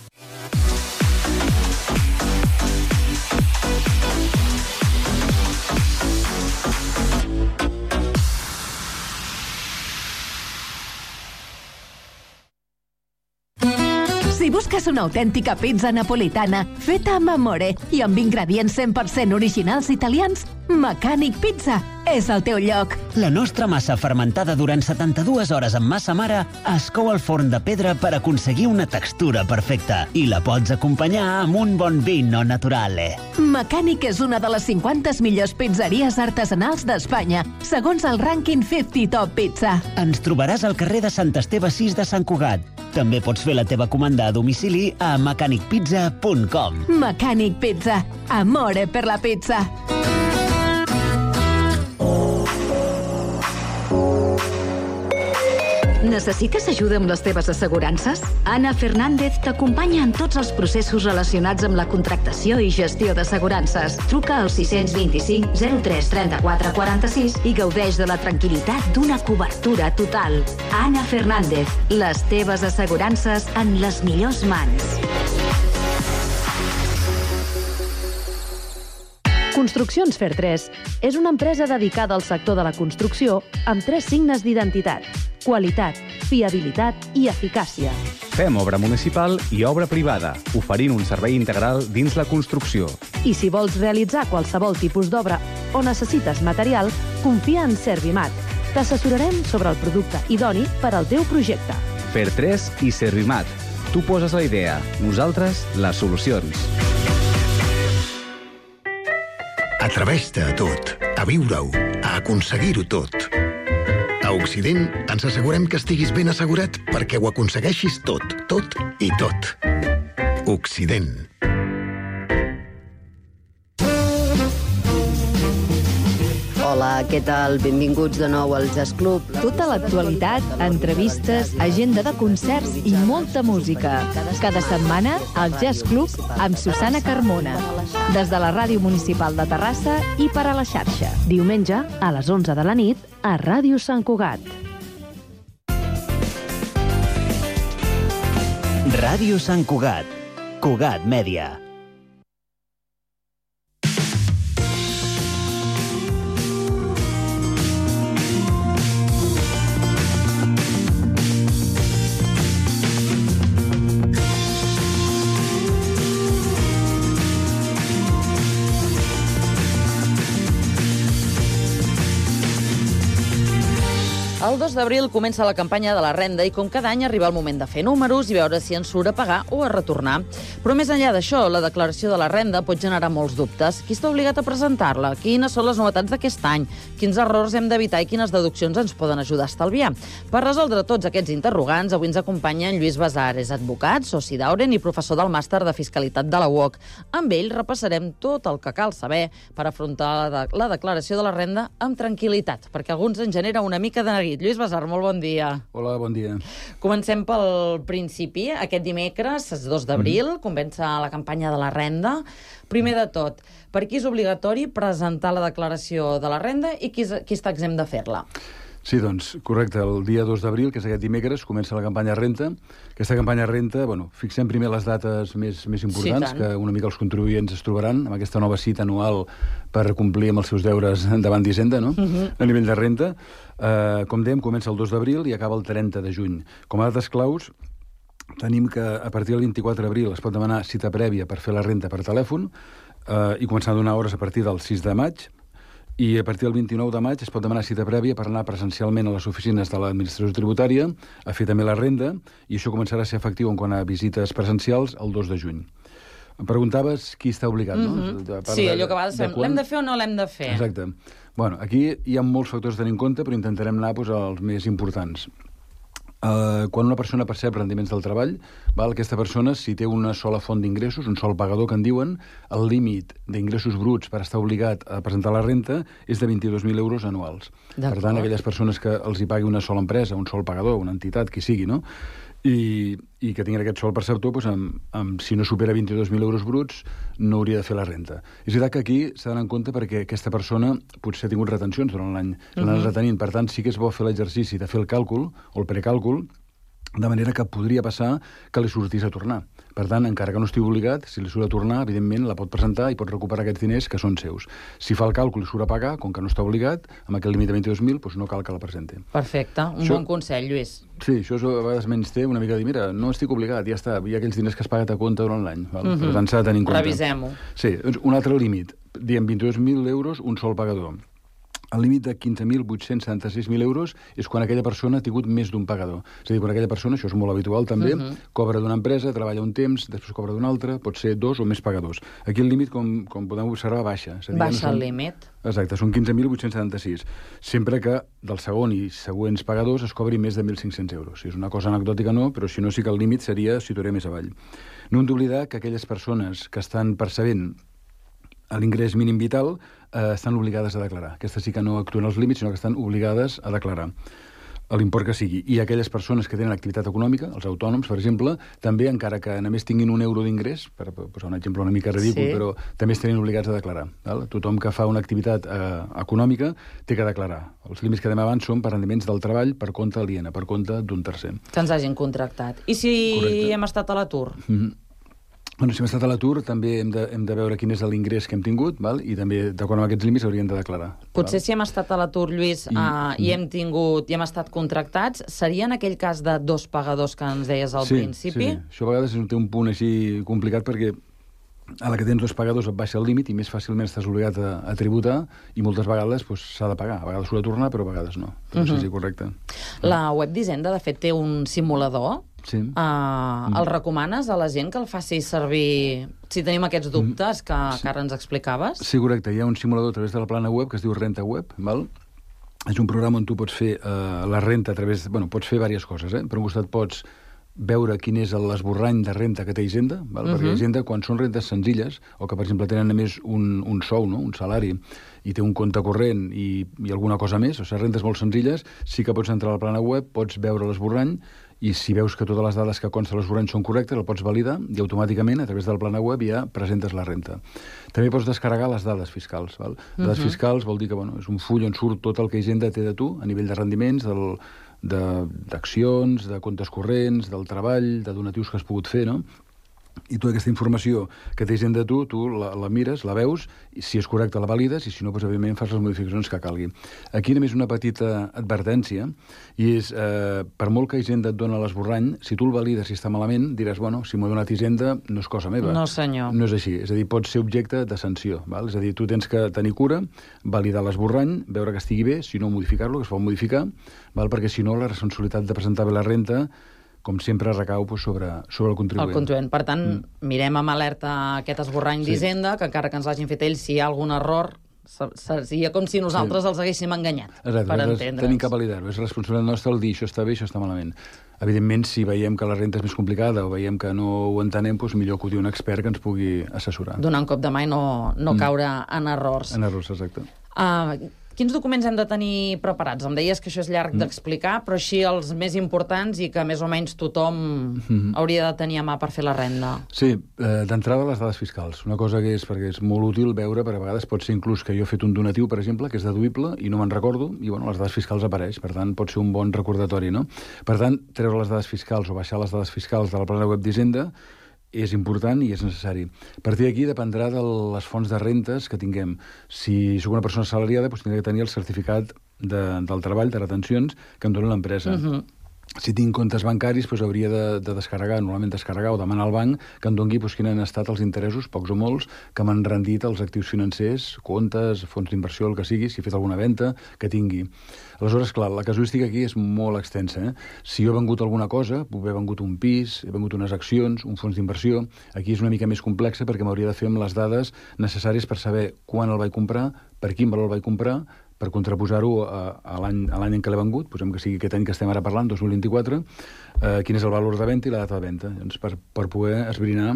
Si busques una autèntica pizza napolitana feta amb amore i amb ingredients cent per cent originals italians, Mecànic Pizza és el teu lloc. La nostra massa fermentada durant setanta-dues hores amb massa mare es cou al forn de pedra per aconseguir una textura perfecta i la pots acompanyar amb un bon vino naturale. Mecànic és una de les cinquanta millors pizzeries artesanals d'Espanya, segons el rànquing cinquanta Top Pizza. Ens trobaràs al carrer de Sant Esteve sis de Sant Cugat. També pots fer la teva comanda a domicili a mecànic pizza punt com. Mecànic Pizza. Amore per la pizza. Necessites ajuda amb les teves assegurances? Anna Fernández t'acompanya en tots els processos relacionats amb la contractació i gestió d'assegurances. Truca al sis dos cinc zero tres trenta-quatre quaranta-sis i gaudeix de la tranquil·litat d'una cobertura total. Anna Fernández, les teves assegurances en les millors mans. Construccions Fer tres és una empresa dedicada al sector de la construcció amb tres signes d'identitat: qualitat, fiabilitat i eficàcia. Fem obra municipal i obra privada, oferint un servei integral dins la construcció. I si vols realitzar qualsevol tipus d'obra o necessites material, confia en Servimat. T'assessorarem sobre el producte idoni per al teu projecte. Fer tres i Servimat. Tu poses la idea, nosaltres les solucions. Atreveix-te a tot, a viure-ho, a aconseguir-ho tot. A Occident ens assegurem que estiguis ben assegurat perquè ho aconsegueixis tot, tot i tot. Occident. Hola, què tal? Benvinguts de nou al Jazz Club. Tota l'actualitat, entrevistes, agenda de concerts i molta música. Cada setmana, al Jazz Club amb Susana Carmona. Des de la Ràdio Municipal de Terrassa i per a la xarxa. Diumenge, a les onze de la nit, a Ràdio Sant Cugat. Ràdio Sant Cugat. Cugat Mèdia. El dos d'abril comença la campanya de la renda i com cada any arriba el moment de fer números i veure si ens surt a pagar o a retornar. Però més enllà d'això, la declaració de la renda pot generar molts dubtes. Qui està obligat a presentar-la? Quines són les novetats d'aquest any? Quins errors hem d'evitar i quines deduccions ens poden ajudar a estalviar? Per resoldre tots aquests interrogants, avui ens acompanya en Lluís Bassar. És advocat, soci d'Auren i professor del màster de fiscalitat de la U O C. Amb ell repassarem tot el que cal saber per afrontar la, de la declaració de la renda amb tranquil·litat, perquè alguns en genera una mica de neguit. Lluís Bassar, molt bon dia. Hola, bon dia. Comencem pel principi. Aquest dimecres, dos d'abril, mm. comença la campanya de la renda. Primer de tot, per qui és obligatori presentar la declaració de la renda i qui, qui està exempt de fer-la? Sí, doncs, correcte. El dia dos d'abril, que és aquest dimecres, comença la campanya renta. Aquesta campanya renta, bueno, fixem primer les dates més, més importants, sí, que una mica els contribuents es trobaran amb aquesta nova cita anual per complir amb els seus deures davant d'Hisenda, no? Uh-huh. A nivell de renta. Uh, com dèiem, comença el dos d'abril i acaba el trenta de juny. Com a dates claus, tenim que a partir del vint-i-quatre d'abril es pot demanar cita prèvia per fer la renta per telèfon eh, i començar a donar hores a partir del sis de maig, i a partir del vint-i-nou de maig es pot demanar cita prèvia per anar presencialment a les oficines de l'administració tributària a fer també la renda, i això començarà a ser efectiu en quant a visites presencials el dos de juny. Em preguntaves qui està obligat, no? Mm-hmm. Sí, allò que va de ser, l'hem de fer o no l'hem de fer? Exacte. Bueno, aquí hi ha molts factors a tenir en compte, però intentarem anar doncs, als més importants. Uh, quan una persona percep rendiments del treball, val, aquesta persona, si té una sola font d'ingressos, un sol pagador, que en diuen, el límit d'ingressos bruts per estar obligat a presentar la renta és de vint-i-dos mil euros anuals. Per tant, aquelles persones que els hi pagui una sola empresa, un sol pagador, una entitat, qui sigui, no?, i, i que tinguin aquest sol perceptor, doncs, amb, amb, si no supera vint-i-dos mil euros bruts, no hauria de fer la renta. És veritat que aquí s'ha d'anar en compte perquè aquesta persona potser ha tingut retencions durant l'any, l'han uh-huh. retenint. Per tant, sí que és bo fer l'exercici de fer el càlcul, o el precàlcul, de manera que podria passar que li sortís a tornar. Per tant, encara que no estigui obligat, si li surt a tornar, evidentment la pot presentar i pot recuperar aquests diners que són seus. Si fa el càlcul i surt a pagar, com que no està obligat, amb aquest límit de vint-i-dos mil, doncs no cal que la presenti. Perfecte, un això, bon consell, Lluís. Sí, això és, a vegades menys té una mica de dir, mira, no estic obligat, ja està, hi ha aquells diners que has pagat a compte durant l'any. Uh-huh. Per tant, s'ha de tenir en compte. Revisem-ho. Sí, doncs un altre límit, diem vint-i-dos mil euros, un sol pagador. El límit de quinze mil vuit-cents setanta-sis mil euros és quan aquella persona ha tingut més d'un pagador. És a dir, quan aquella persona, això és molt habitual també, uh-huh. cobra d'una empresa, treballa un temps, després cobra d'una altra, pot ser dos o més pagadors. Aquí el límit, com, com podem observar, baixa. És a dir, baixa no són... el límit. Exacte, són quinze mil vuit-cents setanta-sis. Sempre que del segon i següents pagadors es cobri més de mil cinc-cents euros. És una cosa anecdòtica, no, però si no sí que el límit seria, situaré més avall. No hem d'oblidar que aquelles persones que estan percebent l'ingrés mínim vital eh, estan obligades a declarar. Aquestes sí que no actuen als límits, sinó que estan obligades a declarar l'import que sigui. I aquelles persones que tenen activitat econòmica, els autònoms, per exemple, també, encara que només tinguin un euro d'ingrés, per posar un exemple una mica ridícul, sí. però també es tenen obligats a declarar. Val? Tothom que fa una activitat eh, econòmica té que declarar. Els límits que dèiem abans són per rendiments del treball per compte aliena, per compte d'un tercer. Que ens hagin contractat. I si Correcte. hem estat a l'atur? Mm-hmm. Bueno, si hem estat a l'atur, també hem de, hem de veure quin és l'ingrés que hem tingut, val? I també, d'acord amb aquests límits, hauríem de declarar. Potser val? Si hem estat a l'atur, Lluís, I, uh, i hem tingut i hem estat contractats, seria en aquell cas de dos pagadors que ens deies al sí, principi? Sí, això a vegades té un punt així complicat perquè a la que tens dos pagadors et baixa el límit i més fàcilment estàs obligat a, a tributar i moltes vegades pues, s'ha de pagar. A vegades s'ha de tornar, però a vegades no. Però uh-huh. sí, sí, correcte. La web d'Hisenda, de fet, té un simulador. Sí. Uh, mm. El recomanes a la gent que el faci servir si tenim aquests dubtes que, sí. que ara ens explicaves? Sí, correcte. Hi ha un simulador a través de la plana web que es diu Renta Web, val? És un programa on tu pots fer uh, la renta a través... Bueno, pots fer diverses coses, eh? Per un costat pots veure quin és l'esborrany de renta que té Hisenda, val? Uh-huh. Perquè Hisenda, quan són rentes senzilles, o que, per exemple, tenen només un, un sou, no? Un salari, i té un compte corrent i, i alguna cosa més, o sigui, rentes molt senzilles, sí que pots entrar a la plana web, pots veure l'esborrany, i si veus que totes les dades que consta l'esborrany són correctes, el pots validar i automàticament, a través del plana web, ja presentes la renta. També pots descarregar les dades fiscals. Val? Uh-huh. Dades fiscals vol dir que bueno, és un full on surt tot el que Hisenda té de tu, a nivell de rendiments, del, d'accions, de, de comptes corrents, del treball, de donatius que has pogut fer, no? I tota aquesta informació que té gent de tu, tu la, la mires, la veus, i si és correcta la valides, i si no, doncs, evidentment, fas les modificacions que calgui. Aquí només una petita advertència, i és, eh, per molt que Hisenda et dona l'esborrany, si tu el valides i està malament, diràs, bueno, si m'ho ha donat Hisenda, no és cosa meva. No, senyor. No és així, és a dir, pot ser objecte de sanció, val? És a dir, tu tens que tenir cura, validar l'esborrany, veure que estigui bé, si no, modificar-lo, que es pot modificar, val? Perquè si no, la responsabilitat de presentar bé la renta com sempre recau pues, sobre, sobre el contribuent. El contribuent. Per tant, mm. mirem amb alerta aquest esborrany sí. d'Hisenda, que encara que ens l'hagin fet ells, si hi ha algun error, seria com si nosaltres sí. els haguéssim enganyat. Exacte, per entendre'ns. Tenim que validar-ho. És responsabilitat nostra el dir això està bé, això està malament. Evidentment, si veiem que la renta és més complicada o veiem que no ho entenem, doncs millor acudir a un expert que ens pugui assessorar. Donar un cop de mà i no, no mm. caure en errors. En errors, exacte. Uh, Quins documents hem de tenir preparats? Em deies que això és llarg mm. d'explicar, però així els més importants i que més o menys tothom mm. hauria de tenir a mà per fer la renda. Sí, eh, d'entrada les dades fiscals. Una cosa que és, perquè és molt útil veure, perquè a vegades pot ser inclús que jo he fet un donatiu, per exemple, que és deduïble i no me'n recordo, i bueno, les dades fiscals apareix, per tant pot ser un bon recordatori, no? Per tant, treure les dades fiscals o baixar les dades fiscals de la plana web d'Hisenda és important i és necessari. A partir d'aquí dependrà de les fonts de rentes que tinguem. Si sóc una persona assalariada, doncs tindré que tenir el certificat de, del treball, de retencions, que em dona l'empresa. Uh-huh. si tinc comptes bancaris, doncs hauria de, de descarregar, normalment descarregar o demanar al banc que em doni doncs, quins han estat els interessos, pocs o molts, que m'han rendit els actius financers, comptes, fons d'inversió, el que sigui, si he fet alguna venda, que tingui. Aleshores, clar, la casuística aquí és molt extensa. Eh? Si jo he vengut alguna cosa, puc haver vengut un pis, he vengut unes accions, un fons d'inversió, aquí és una mica més complexa perquè m'hauria de fer amb les dades necessàries per saber quan el vaig comprar, per quin valor el vaig comprar, per contraposar-ho a, a l'any en què l'he vengut, posem que sigui aquest any que estem ara parlant, dos mil vint-i-quatre, eh, quin és el valor de venda i la data de venda, doncs per, per poder esbrinar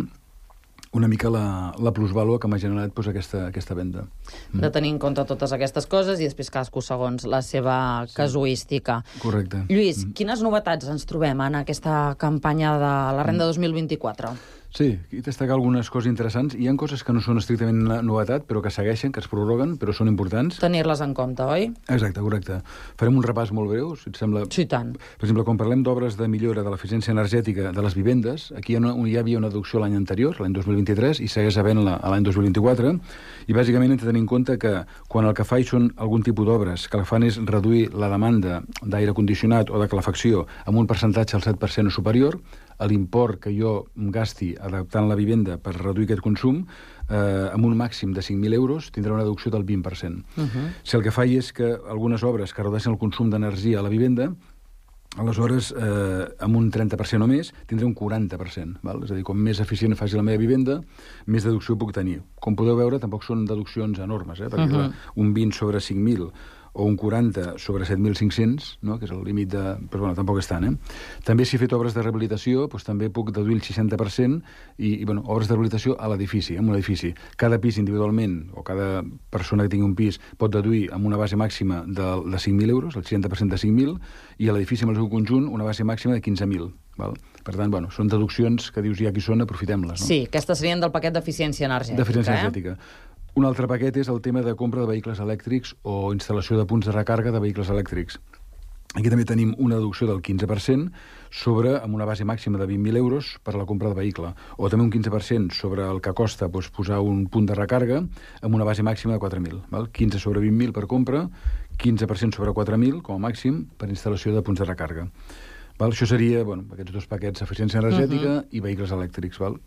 una mica la, la plusvàlua que m'ha generat doncs, aquesta, aquesta venda. Mm. De tenir en compte totes aquestes coses i després cadascú segons la seva sí. casuística. Correcte. Lluís, mm. quines novetats ens trobem en aquesta campanya de la renda dos mil vint-i-quatre? Sí, aquí destacar algunes coses interessants. Hi ha coses que no són estrictament novetat, però que segueixen, que es prorroguen, però són importants. Tenir-les en compte, oi? Exacte, correcte. Farem un repàs molt breu, si et sembla... Sí, tant. Per exemple, quan parlem d'obres de millora de l'eficiència energètica de les vivendes, aquí hi, ha una, hi havia una deducció l'any anterior, l'any dos mil vint-i-tres, i segueix havent-la l'any dos mil vint-i-quatre, i bàsicament hem de tenir en compte que quan el que fa són algun tipus d'obres que el que fan és reduir la demanda d'aire condicionat o de calefacció amb un percentatge al set per cent o superior, l'import que jo em gasti adaptant la vivenda per reduir aquest consum, eh, amb un màxim de cinc mil euros, tindrà una deducció del vint per cent. Uh-huh. Si el que faig és que algunes obres que redueixen el consum d'energia a la vivenda, aleshores, eh, amb un trenta per cent o més, tindré un quaranta per cent. Val? És a dir, com més eficient faci la meva vivenda, més deducció puc tenir. Com podeu veure, tampoc són deduccions enormes, eh? Perquè uh-huh. un vint sobre cinc mil o un quaranta sobre set mil cinc-cents, no? Que és el límit de... Però bueno, tampoc és tant, eh? També si he fet obres de rehabilitació, doncs també puc deduir el seixanta per cent i, i bueno, obres de rehabilitació a l'edifici, en un edifici. Cada pis individualment, o cada persona que tingui un pis, pot deduir amb una base màxima de, de cinc mil euros, el seixanta per cent de cinc mil, i a l'edifici amb el seu conjunt una base màxima de quinze mil. Val? Per tant, bueno, són deduccions que dius ja qui són, aprofitem-les. No? Sí, aquestes serien del paquet d'eficiència energètica. D'eficiència eh? energètica. Un altre paquet és el tema de compra de vehicles elèctrics o instal·lació de punts de recàrrega de vehicles elèctrics. Aquí també tenim una deducció del quinze per cent sobre, amb una base màxima de vint mil euros per a la compra de vehicle, o també un quinze per cent sobre el que costa doncs, posar un punt de recàrrega amb una base màxima de quatre mil. Val? quinze sobre vint mil per compra, quinze per cent sobre quatre mil com a màxim per instal·lació de punts de recàrrega. Val? Això seria bueno, aquests dos paquets, eficiència energètica uh-huh. i vehicles elèctrics. Val?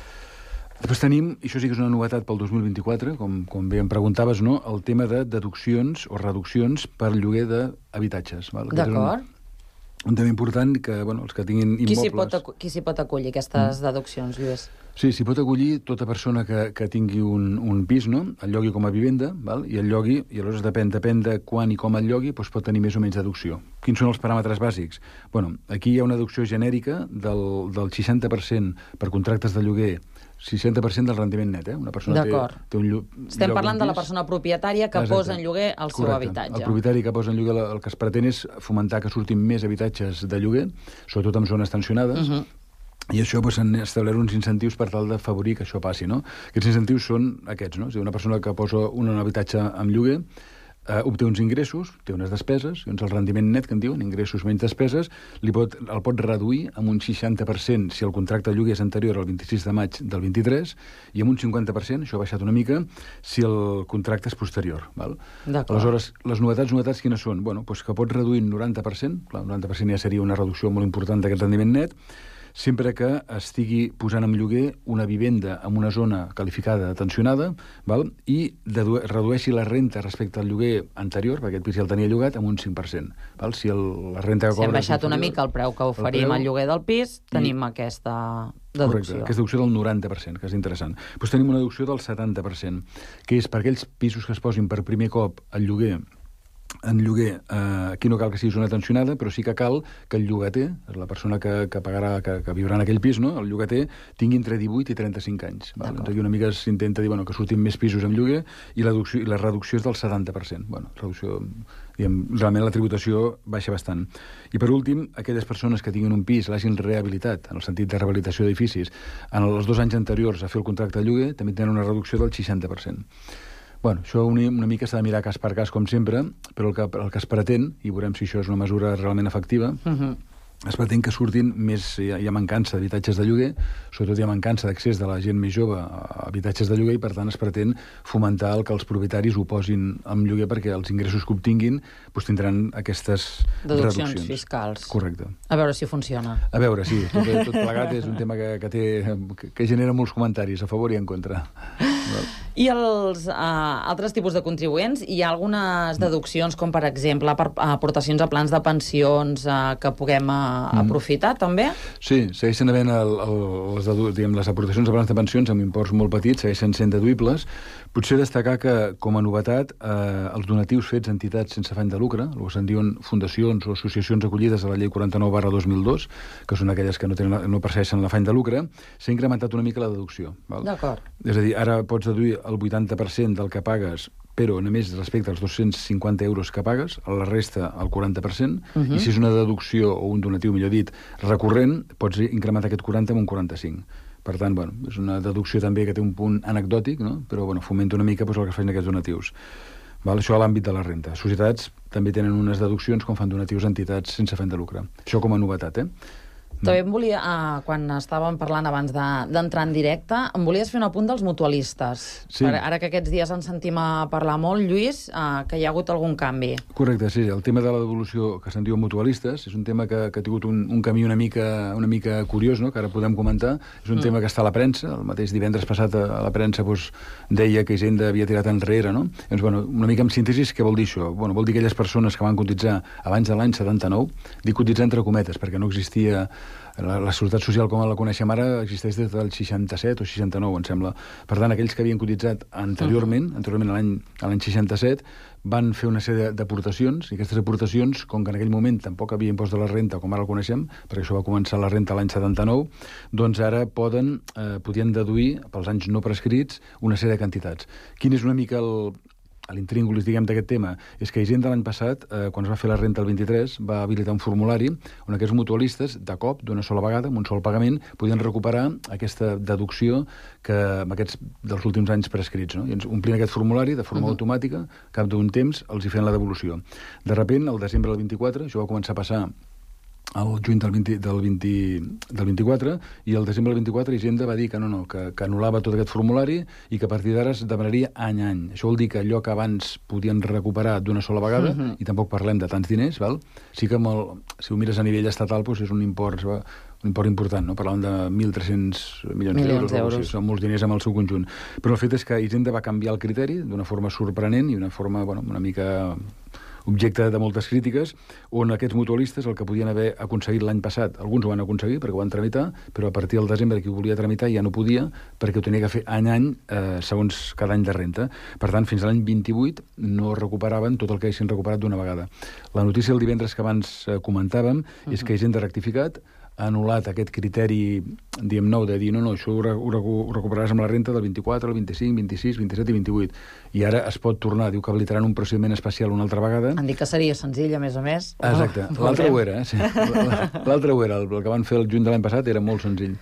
Després tenim, i això sí que és una novetat pel dos mil vint-i-quatre, com, com bé em preguntaves, no? El tema de deduccions o reduccions per lloguer d'habitatges. D'acord. Un, un tema important que, bueno, els que tinguin immobles... Qui s'hi pot, qui s'hi pot acollir, aquestes mm. deduccions, Lluís? Sí, s'hi pot acollir tota persona que, que tingui un, un pis, no? El llogui com a vivenda, val? I el llogui, i aleshores depèn, depèn de quan i com el llogui, doncs pot tenir més o menys deducció. Quins són els paràmetres bàsics? Bueno, aquí hi ha una deducció genèrica del, del seixanta per cent per contractes de lloguer, seixanta per cent del rendiment net, eh? Una persona té, té un lloc... Estem parlant de la persona propietària que Exacte. posa en lloguer el seu Correcte. habitatge. El propietari que posa en lloguer, el que es pretén és fomentar que surtin més habitatges de lloguer, sobretot en zones tensionades, uh-huh. i això doncs, han establert uns incentius per tal d'afavorir que això passi, no? Aquests incentius són aquests, no? És a dir, una persona que posa un habitatge amb lloguer Uh, obté uns ingressos, té unes despeses, doncs el rendiment net, que en diuen, ingressos menys despeses, li pot, el pot reduir amb un seixanta per cent si el contracte de lloguer és anterior al vint-i-sis de maig del vint-i-tres i amb un cinquanta per cent, això ha baixat una mica, si el contracte és posterior. Val? Aleshores, les novetats, novetats quines són? Bueno, doncs que pot reduir un noranta per cent, clar, un noranta per cent ja seria una reducció molt important d'aquest rendiment net, sempre que estigui posant en lloguer una vivenda en una zona qualificada tensionada, val? I redueixi la renta respecte al lloguer anterior, perquè aquest pis ja el tenia llogat, amb un cinc per cent. Val? Si el, la renta que si hem baixat una mica el preu que oferim al lloguer del pis, tenim i... aquesta deducció. Correcte, aquesta deducció del noranta per cent, que és interessant. Doncs tenim una deducció del setanta per cent, que és per aquells pisos que es posin per primer cop al lloguer en lloguer, eh, aquí no cal que sigui zona tensionada, però sí que cal que el llogater, la persona que, que pagarà, que, que viurà en aquell pis, no? El llogater tingui entre divuit i trenta-cinc anys. Val? Doncs aquí una mica s'intenta dir bueno, que surtin més pisos en lloguer i la, i la reducció és del setanta per cent. Bueno, reducció, diguem, realment la tributació baixa bastant. I per últim, aquelles persones que tinguin un pis, l'hagin rehabilitat, en el sentit de rehabilitació d'edificis, en els dos anys anteriors a fer el contracte de lloguer, també tenen una reducció del seixanta per cent. Bueno, això una, una mica s'ha de mirar cas per cas, com sempre, però el que, el que es pretén, i veurem si això és una mesura realment efectiva, uh-huh. es pretén que surtin més... Hi ha, hi ha mancança d'habitatges de lloguer, sobretot hi ha mancança d'accés de la gent més jove a habitatges de lloguer i, per tant, es pretén fomentar el que els propietaris ho posin en lloguer perquè els ingressos que obtinguin doncs, tindran aquestes deduccions reduccions fiscals. Correcte. A veure si funciona. A veure, sí. Tot, tot plegat és un tema que, que, té, que genera molts comentaris, a favor i en contra. I els uh, altres tipus de contribuents, hi ha algunes deduccions, com per exemple per aportacions a plans de pensions uh, que puguem uh, mm. aprofitar, també? Sí, segueixen havent el, el, les, diguem, les aportacions a plans de pensions amb imports molt petits, segueixen sent deduïbles. Potser destacar que, com a novetat, eh, els donatius fets a entitats sense afany de lucre, el que se'n diuen fundacions o associacions acollides a la llei quaranta-nou barra dos mil dos, que són aquelles que no, tenen, no persegueixen l'afany de lucre, s'ha incrementat una mica la deducció. D'acord. És a dir, ara pots deduir el vuitanta per cent del que pagues, però només respecte als dos-cents cinquanta euros que pagues, a la resta el quaranta per cent, uh -huh. i si és una deducció o un donatiu, millor dit, recurrent, pots incrementar aquest quaranta amb un quaranta-cinc. Per tant, bueno, és una deducció també que té un punt anecdòtic, no? Però bueno, fomenta una mica doncs, el que fan aquests donatius. Val? Això a l'àmbit de la renta. Societats també tenen unes deduccions com fan donatius a entitats sense afany de lucre. Això com a novetat, eh? També em volia, uh, quan estàvem parlant abans d'entrar de, en directe, em volies fer un apunt dels mutualistes. Sí. Per, ara que aquests dies ens sentim a parlar molt, Lluís, uh, que hi ha hagut algun canvi. Correcte, sí. El tema de la devolució que se'n diu mutualistes és un tema que, que ha tingut un, un camí una mica, una mica curiós, no?, que ara podem comentar. És un mm. tema que està a la premsa. El mateix divendres passat a la premsa doncs, deia que Hisenda havia tirat enrere, no? Doncs, bueno, una mica en síntesi, què vol dir això? Bueno, vol dir que aquelles persones que van cotitzar abans de l'any setanta-nou, dic cotitzar entre cometes, perquè no existia... La, la Seguretat Social, com la coneixem ara, existeix des del seixanta-set o seixanta-nou, em sembla. Per tant, aquells que havien cotitzat anteriorment, anteriorment a l'any seixanta-set, van fer una sèrie d'aportacions, i aquestes aportacions, com que en aquell moment tampoc havia impost de la renta, com ara el coneixem, perquè això va començar la renta l'any setanta-nou, doncs ara poden, eh, podien deduir, pels anys no prescrits, una sèrie de quantitats. Quin és una mica el... l'intríngulis, diguem, d'aquest tema, és que Hisenda l'any passat, eh, quan es va fer la renta el vint-i-tres, va habilitar un formulari on aquests mutualistes, de cop, d'una sola vegada, amb un sol pagament, podien recuperar aquesta deducció que amb aquests dels últims anys prescrits, no? I ens omplien aquest formulari de forma uh-huh. automàtica, cap d'un temps els hi feien la devolució. De sobte, al desembre del vint-i-quatre, això va començar a passar al juny del, vint, del, vint, del vint-i-quatre, i el desembre del vint-i-quatre Hisenda va dir que no, no, que, que anul·lava tot aquest formulari i que a partir d'ara es demanaria any a any. Això vol dir que allò que abans podien recuperar d'una sola vegada, uh-huh. i tampoc parlem de tants diners, val? Sí que el, si ho mires a nivell estatal doncs és un import, un import important, no? Parlàvem de mil tres-cents milions, milions d'euros, o sigui, són molts diners amb el seu conjunt. Però el fet és que Hisenda va canviar el criteri d'una forma sorprenent i una forma, bueno, una mica... objecte de moltes crítiques, on aquests mutualistes el que podien haver aconseguit l'any passat, alguns ho van aconseguir perquè ho van tramitar, però a partir del desembre qui ho volia tramitar ja no podia perquè ho tenia que fer any a any eh, segons cada any de renta. Per tant, fins a l'any vint-i-vuit no recuperaven tot el que haguessin recuperat d'una vegada. La notícia del divendres que abans eh, comentàvem uh-huh. és que Hisenda ha rectificat, ha anul·lat aquest criteri, diguem, nou, de dir no, no, això ho, ho, ho recuperaràs amb la renta del vint-i-quatre, el vint-i-cinc, vint-i-sis, vint-i-set i vint-i-vuit. I ara es pot tornar, diu que habilitaran un procediment especial una altra vegada. Han dit que seria senzill, a més a més. Exacte. Oh, l'altre ho era, eh? Sí. L'altre ho era. El que van fer el juny de l'any passat era molt senzill.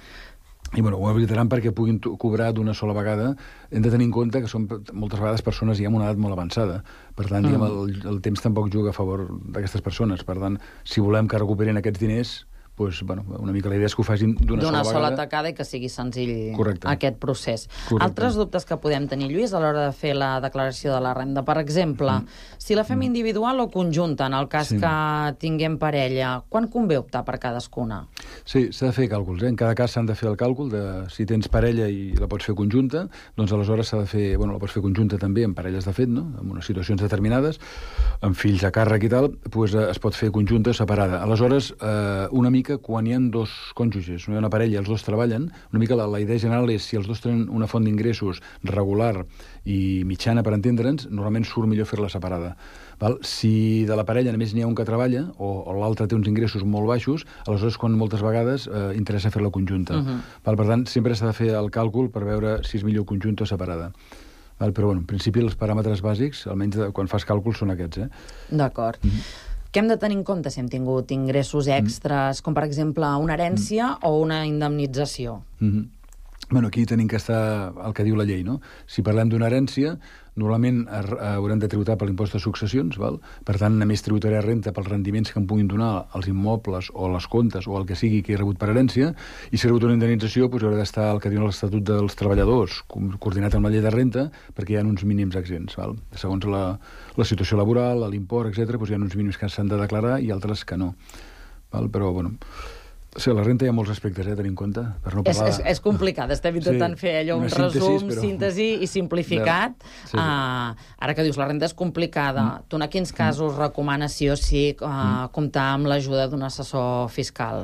I bueno, ho habilitaran perquè puguin cobrar d'una sola vegada. Hem de tenir en compte que són moltes vegades persones ja amb una edat molt avançada. Per tant, mm. diguem, el, el temps tampoc juga a favor d'aquestes persones. Per tant, si volem que recuperin aquests diners, pues, bueno, una mica la idea és que ho facin d'una sola, sola tacada i que sigui senzill Correcte. Aquest procés. Correcte. Altres dubtes que podem tenir, Lluís, a l'hora de fer la declaració de la renda. Per exemple, mm. si la fem individual o conjunta, en el cas sí. que tinguem parella, quan convé optar per cadascuna? Sí, s'ha de fer càlculs. Eh? En cada cas s'han de fer el càlcul de si tens parella i la pots fer conjunta, doncs aleshores s'ha de fer, bueno, la pots fer conjunta també amb parelles de fet, no? En unes situacions determinades, amb fills a càrrec i tal, doncs es pot fer conjunta o separada. Aleshores, eh, una mica quan hi ha dos cònjuges, no hi ha una parella, els dos treballen, una mica la, la idea general és si els dos tenen una font d'ingressos regular i mitjana, per entendre'ns, normalment surt millor fer-la separada. Val? Si de la parella només n'hi ha un que treballa o, o l'altre té uns ingressos molt baixos, aleshores quan moltes vegades eh, interessa fer-la conjunta. Uh-huh. Val? Per tant, sempre s'ha de fer el càlcul per veure si és millor conjunta o separada. Val? Però, bueno, en principi, els paràmetres bàsics, almenys de, quan fas càlculs, són aquests. Eh? D'acord. Uh-huh. Què hem de tenir en compte si hem tingut ingressos extres, mm. com per exemple una herència mm. o una indemnització? Mm-hmm. Bueno, aquí tenim que estar el que diu la llei, no? Si parlem d'una herència, normalment haurem de tributar per l'impost de successions, val? Per tant, només tributaré renta pels rendiments que em puguin donar els immobles o les comptes o el que sigui que he rebut per herència, i si he rebut una indemnització, doncs haurà d'estar el que diu l'Estatut dels Treballadors, coordinat amb la llei de renta, perquè hi ha uns mínims exempts, val? Segons la, la situació laboral, l'import, etcètera, doncs hi ha uns mínims que s'han de declarar i altres que no. Val? Però, bueno... Sí, la renta hi ha molts aspectes, eh, a tenir en compte. Per no parlar... és, és, és complicat, estem intentant sí, fer allò un resum, però... síntesi i simplificat. Sí, sí. Uh, ara que dius, la renta és complicada. Mm. Tu en quins casos mm. recomanes sí o sí uh, mm. comptar amb l'ajuda d'un assessor fiscal?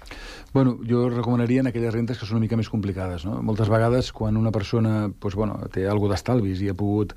Bueno, jo recomanaria en aquelles rentes que són una mica més complicades, no? Moltes vegades, quan una persona doncs, bueno, té alguna d'estalvis i ha pogut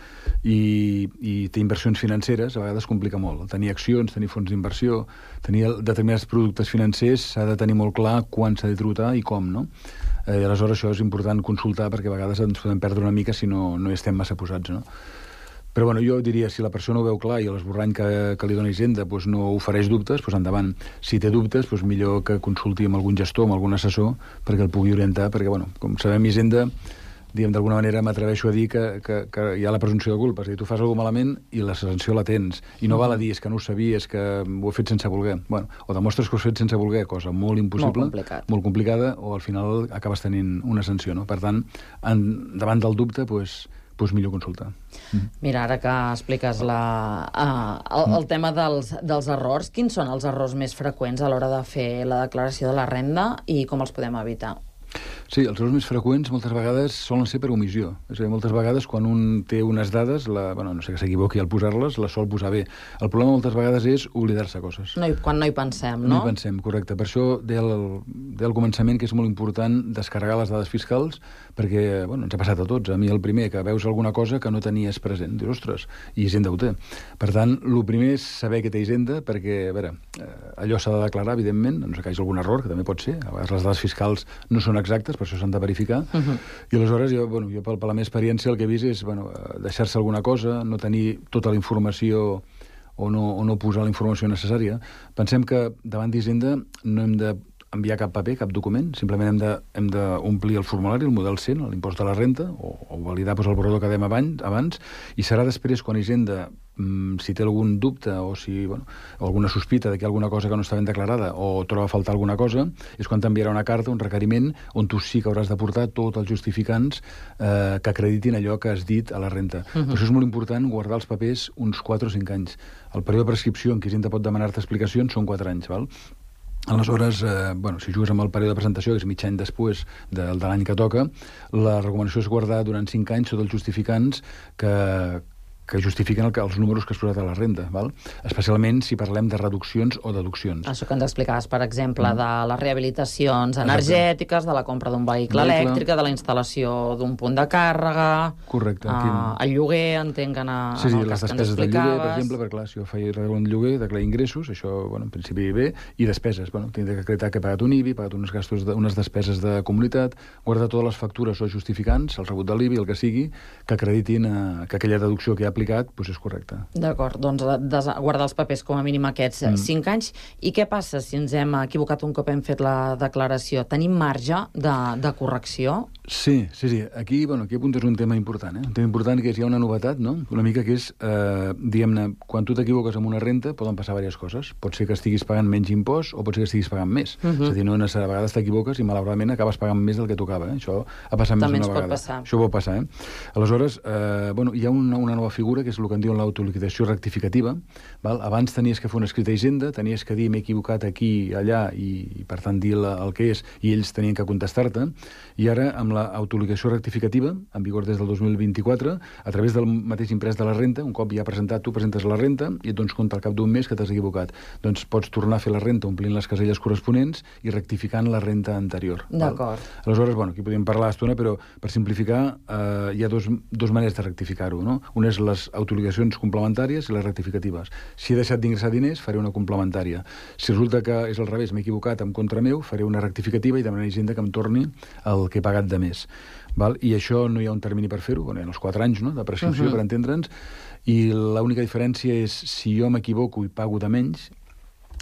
i, i té inversions financeres, a vegades complica molt. Tenir accions, tenir fons d'inversió, tenir determinats productes financers, s'ha de tenir molt clar quan s'ha de tributar i com, no? Eh, I aleshores això és important consultar, perquè a vegades ens podem perdre una mica si no, no hi estem massa posats, no? Però bueno, jo diria, si la persona ho veu clar i l'esborrany que, que li dona Hisenda doncs no ofereix dubtes, doncs endavant. Si té dubtes, doncs millor que consulti amb algun gestor, amb algun assessor, perquè el pugui orientar, perquè, bueno, com sabem, Hisenda, diguem, d'alguna manera m'atreveixo a dir que, que, que hi ha la presumpció de culpa. És a dir, tu fas alguna malament i la sanció la tens. I no val a dir, és que no ho sabies, que ho he fet sense voler. Bueno, o demostres que ho has fet sense voler, cosa molt impossible, molt, complicat. molt complicada, o al final acabes tenint una sanció, no? Per tant, en, davant del dubte, doncs, doncs millor consultar. Mm. Mira, ara que expliques la, uh, el, el tema dels, dels errors, quins són els errors més freqüents a l'hora de fer la declaració de la renda i com els podem evitar? Sí, els errors més freqüents moltes vegades solen ser per omissió. És a dir, moltes vegades quan un té unes dades, la, bueno, no sé que s'equivoqui al posar-les, les sol posar bé. El problema moltes vegades és oblidar-se coses. No hi, quan no hi pensem, no? No hi pensem, correcte. Per això deia al, deia al començament que és molt important descarregar les dades fiscals, perquè, bueno, ens ha passat a tots. A mi el primer, que veus alguna cosa que no tenies present. Dius, ostres, i Hisenda ho té. Per tant, el primer és saber que té Hisenda, perquè, a veure, allò s'ha de declarar, evidentment, no sé que hi hagi algun error, que també pot ser. A vegades les dades fiscals no són exactes, per això s'han de verificar. Uh-huh. I aleshores, jo, bueno, jo per, per la meva experiència, el que he vist és bueno, deixar-se alguna cosa, no tenir tota la informació o no, o no posar la informació necessària. Pensem que davant d'Hisenda no hem de enviar cap paper, cap document, simplement hem de, hem d'omplir el formulari, el model cent, l'impost de la renta, o, o validar doncs, el borrador que dèiem abans, abans, i serà després quan Hisenda, mm, si té algun dubte o si, bueno, o alguna sospita de que hi ha alguna cosa que no està ben declarada o troba a faltar alguna cosa, és quan t'enviarà una carta, un requeriment, on tu sí que hauràs de portar tots els justificants eh, que acreditin allò que has dit a la renta. Uh-huh. Per això és molt important guardar els papers uns quatre o cinc anys. El període de prescripció en què Hisenda pot demanar-te explicacions són quatre anys, val? Aleshores, eh, bueno, si jugues amb el període de presentació, que és mig any després de, de l'any que toca, la recomanació és guardar durant cinc anys tots els justificants que, que justifiquen el que, els números que has posat a la renda, val? Especialment si parlem de reduccions o deduccions. Això que ens explicaves, per exemple, mm. de les rehabilitacions energètiques, de la compra d'un vehicle, vehicle elèctric, de la instal·lació d'un punt de càrrega... Correcte. Uh, el lloguer, entenc, en, sí, sí, en el cas que ens explicaves. Sí, sí, les despeses del lloguer, per exemple, perquè clar, si jo faig un lloguer, declarar ingressos, això, bueno, en principi bé, i despeses, bueno, tinc que acreditar que he pagat un I B I, he pagat uns gastos de, unes despeses de comunitat, guardar totes les factures o justificants, el rebut de l'I B I, el que sigui, que acreditin eh, que aquella deducció que he aplicat doncs és correcte. D'acord, doncs guardar els papers com a mínim aquests mm. cinc anys. I què passa si ens hem equivocat un cop hem fet la declaració? Tenim marge de, de correcció? Sí, sí, sí. Aquí, bueno, aquí apuntes un tema important, eh? Un tema important que és, hi ha una novetat, no? Una mica que és, eh, diguem-ne, quan tu t'equivoques amb una renta poden passar diverses coses. Pot ser que estiguis pagant menys impost o pot ser que estiguis pagant més. Uh -huh. És a dir, no necessàriament, a vegades t'equivoques i malauradament acabes pagant més del que tocava. Eh? Això ha passat També més d'una vegada. Passar. Això pot passar, eh? Aleshores, eh, bueno, hi ha una, una nova figura que és el que en diuen l'autoliquidació rectificativa. Val? Abans tenies que fer una escrita a Hisenda, tenies que dir m'he equivocat aquí, allà, i, i per tant dir la, el que és, i ells tenien que contestar-te. I ara, amb l'autoliquidació rectificativa, en vigor des del dos mil vint-i-quatre, a través del mateix imprès de la renta, un cop ja presentat, tu presentes la renta i et dones compte al cap d'un mes que t'has equivocat. Doncs pots tornar a fer la renta omplint les caselles corresponents i rectificant la renta anterior. D'acord. Aleshores, bueno, aquí podríem parlar l'estona, però per simplificar, eh, hi ha dos, dos maneres de rectificar-ho, no? Una és les autoliquidacions complementàries i les rectificatives. Si he deixat d'ingressar diners, faré una complementària. Si resulta que és al revés, m'he equivocat en contra meu, faré una rectificativa i demanaré a Hisenda que em torni el que he pagat de més. Val? I això no hi ha un termini per fer-ho, bueno, hi ha els quatre anys, no?, de prescripció, uh-huh. per entendre'ns, i l'única diferència és si jo m'equivoco i pago de menys,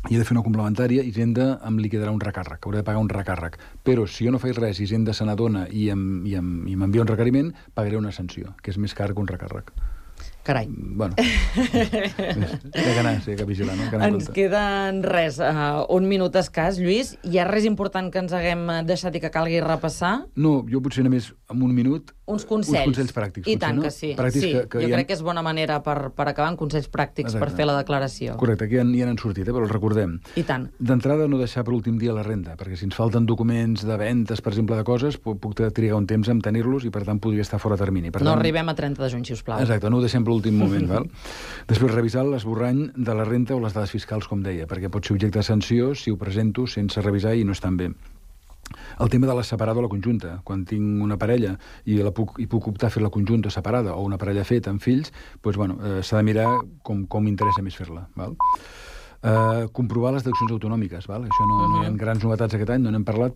i he de fer una complementària, Hisenda em liquidarà un recàrrec, hauré de pagar un recàrrec. Però si jo no faig res, Hisenda se n'adona i m'envia un requeriment, pagaré una sanció, que és més car que un recàrrec. Carai. Bueno, he d'anar, sí, que vigilar, no? Que anar en Ens compte. queden res, uh, un minut escàs, Lluís. Hi ha res important que ens haguem deixat i que calgui repassar? No, jo potser només en un minut... Uns consells. Uns consells pràctics. I potser, tant no? que sí. Pràctics sí. que, que jo ha... crec que és bona manera per, per acabar amb consells pràctics. Exacte. Per fer la declaració. Correcte, aquí ja, ja n'han sortit, eh, però els recordem. I tant. D'entrada, no deixar per últim dia la renda, perquè si ens falten documents de ventes, per exemple, de coses, puc, puc trigar un temps en tenir-los i, per tant, podria estar fora termini. Per no tant... arribem a trenta de juny, si us plau. Exacte, no ho deixem per l'últim moment, val? Després, revisar l'esborrany de la renta o les dades fiscals, com deia, perquè pot ser objecte de sanció si ho presento sense revisar i no estan bé. El tema de la separada o la conjunta. Quan tinc una parella i, la puc, i puc optar a fer la conjunta separada o una parella feta amb fills, doncs, bueno, eh, s'ha de mirar com, com m'interessa més fer-la. Val? Uh, comprovar les deduccions autonòmiques. Val? Això no, uh -huh. no hi ha grans novetats aquest any, no n'hem parlat,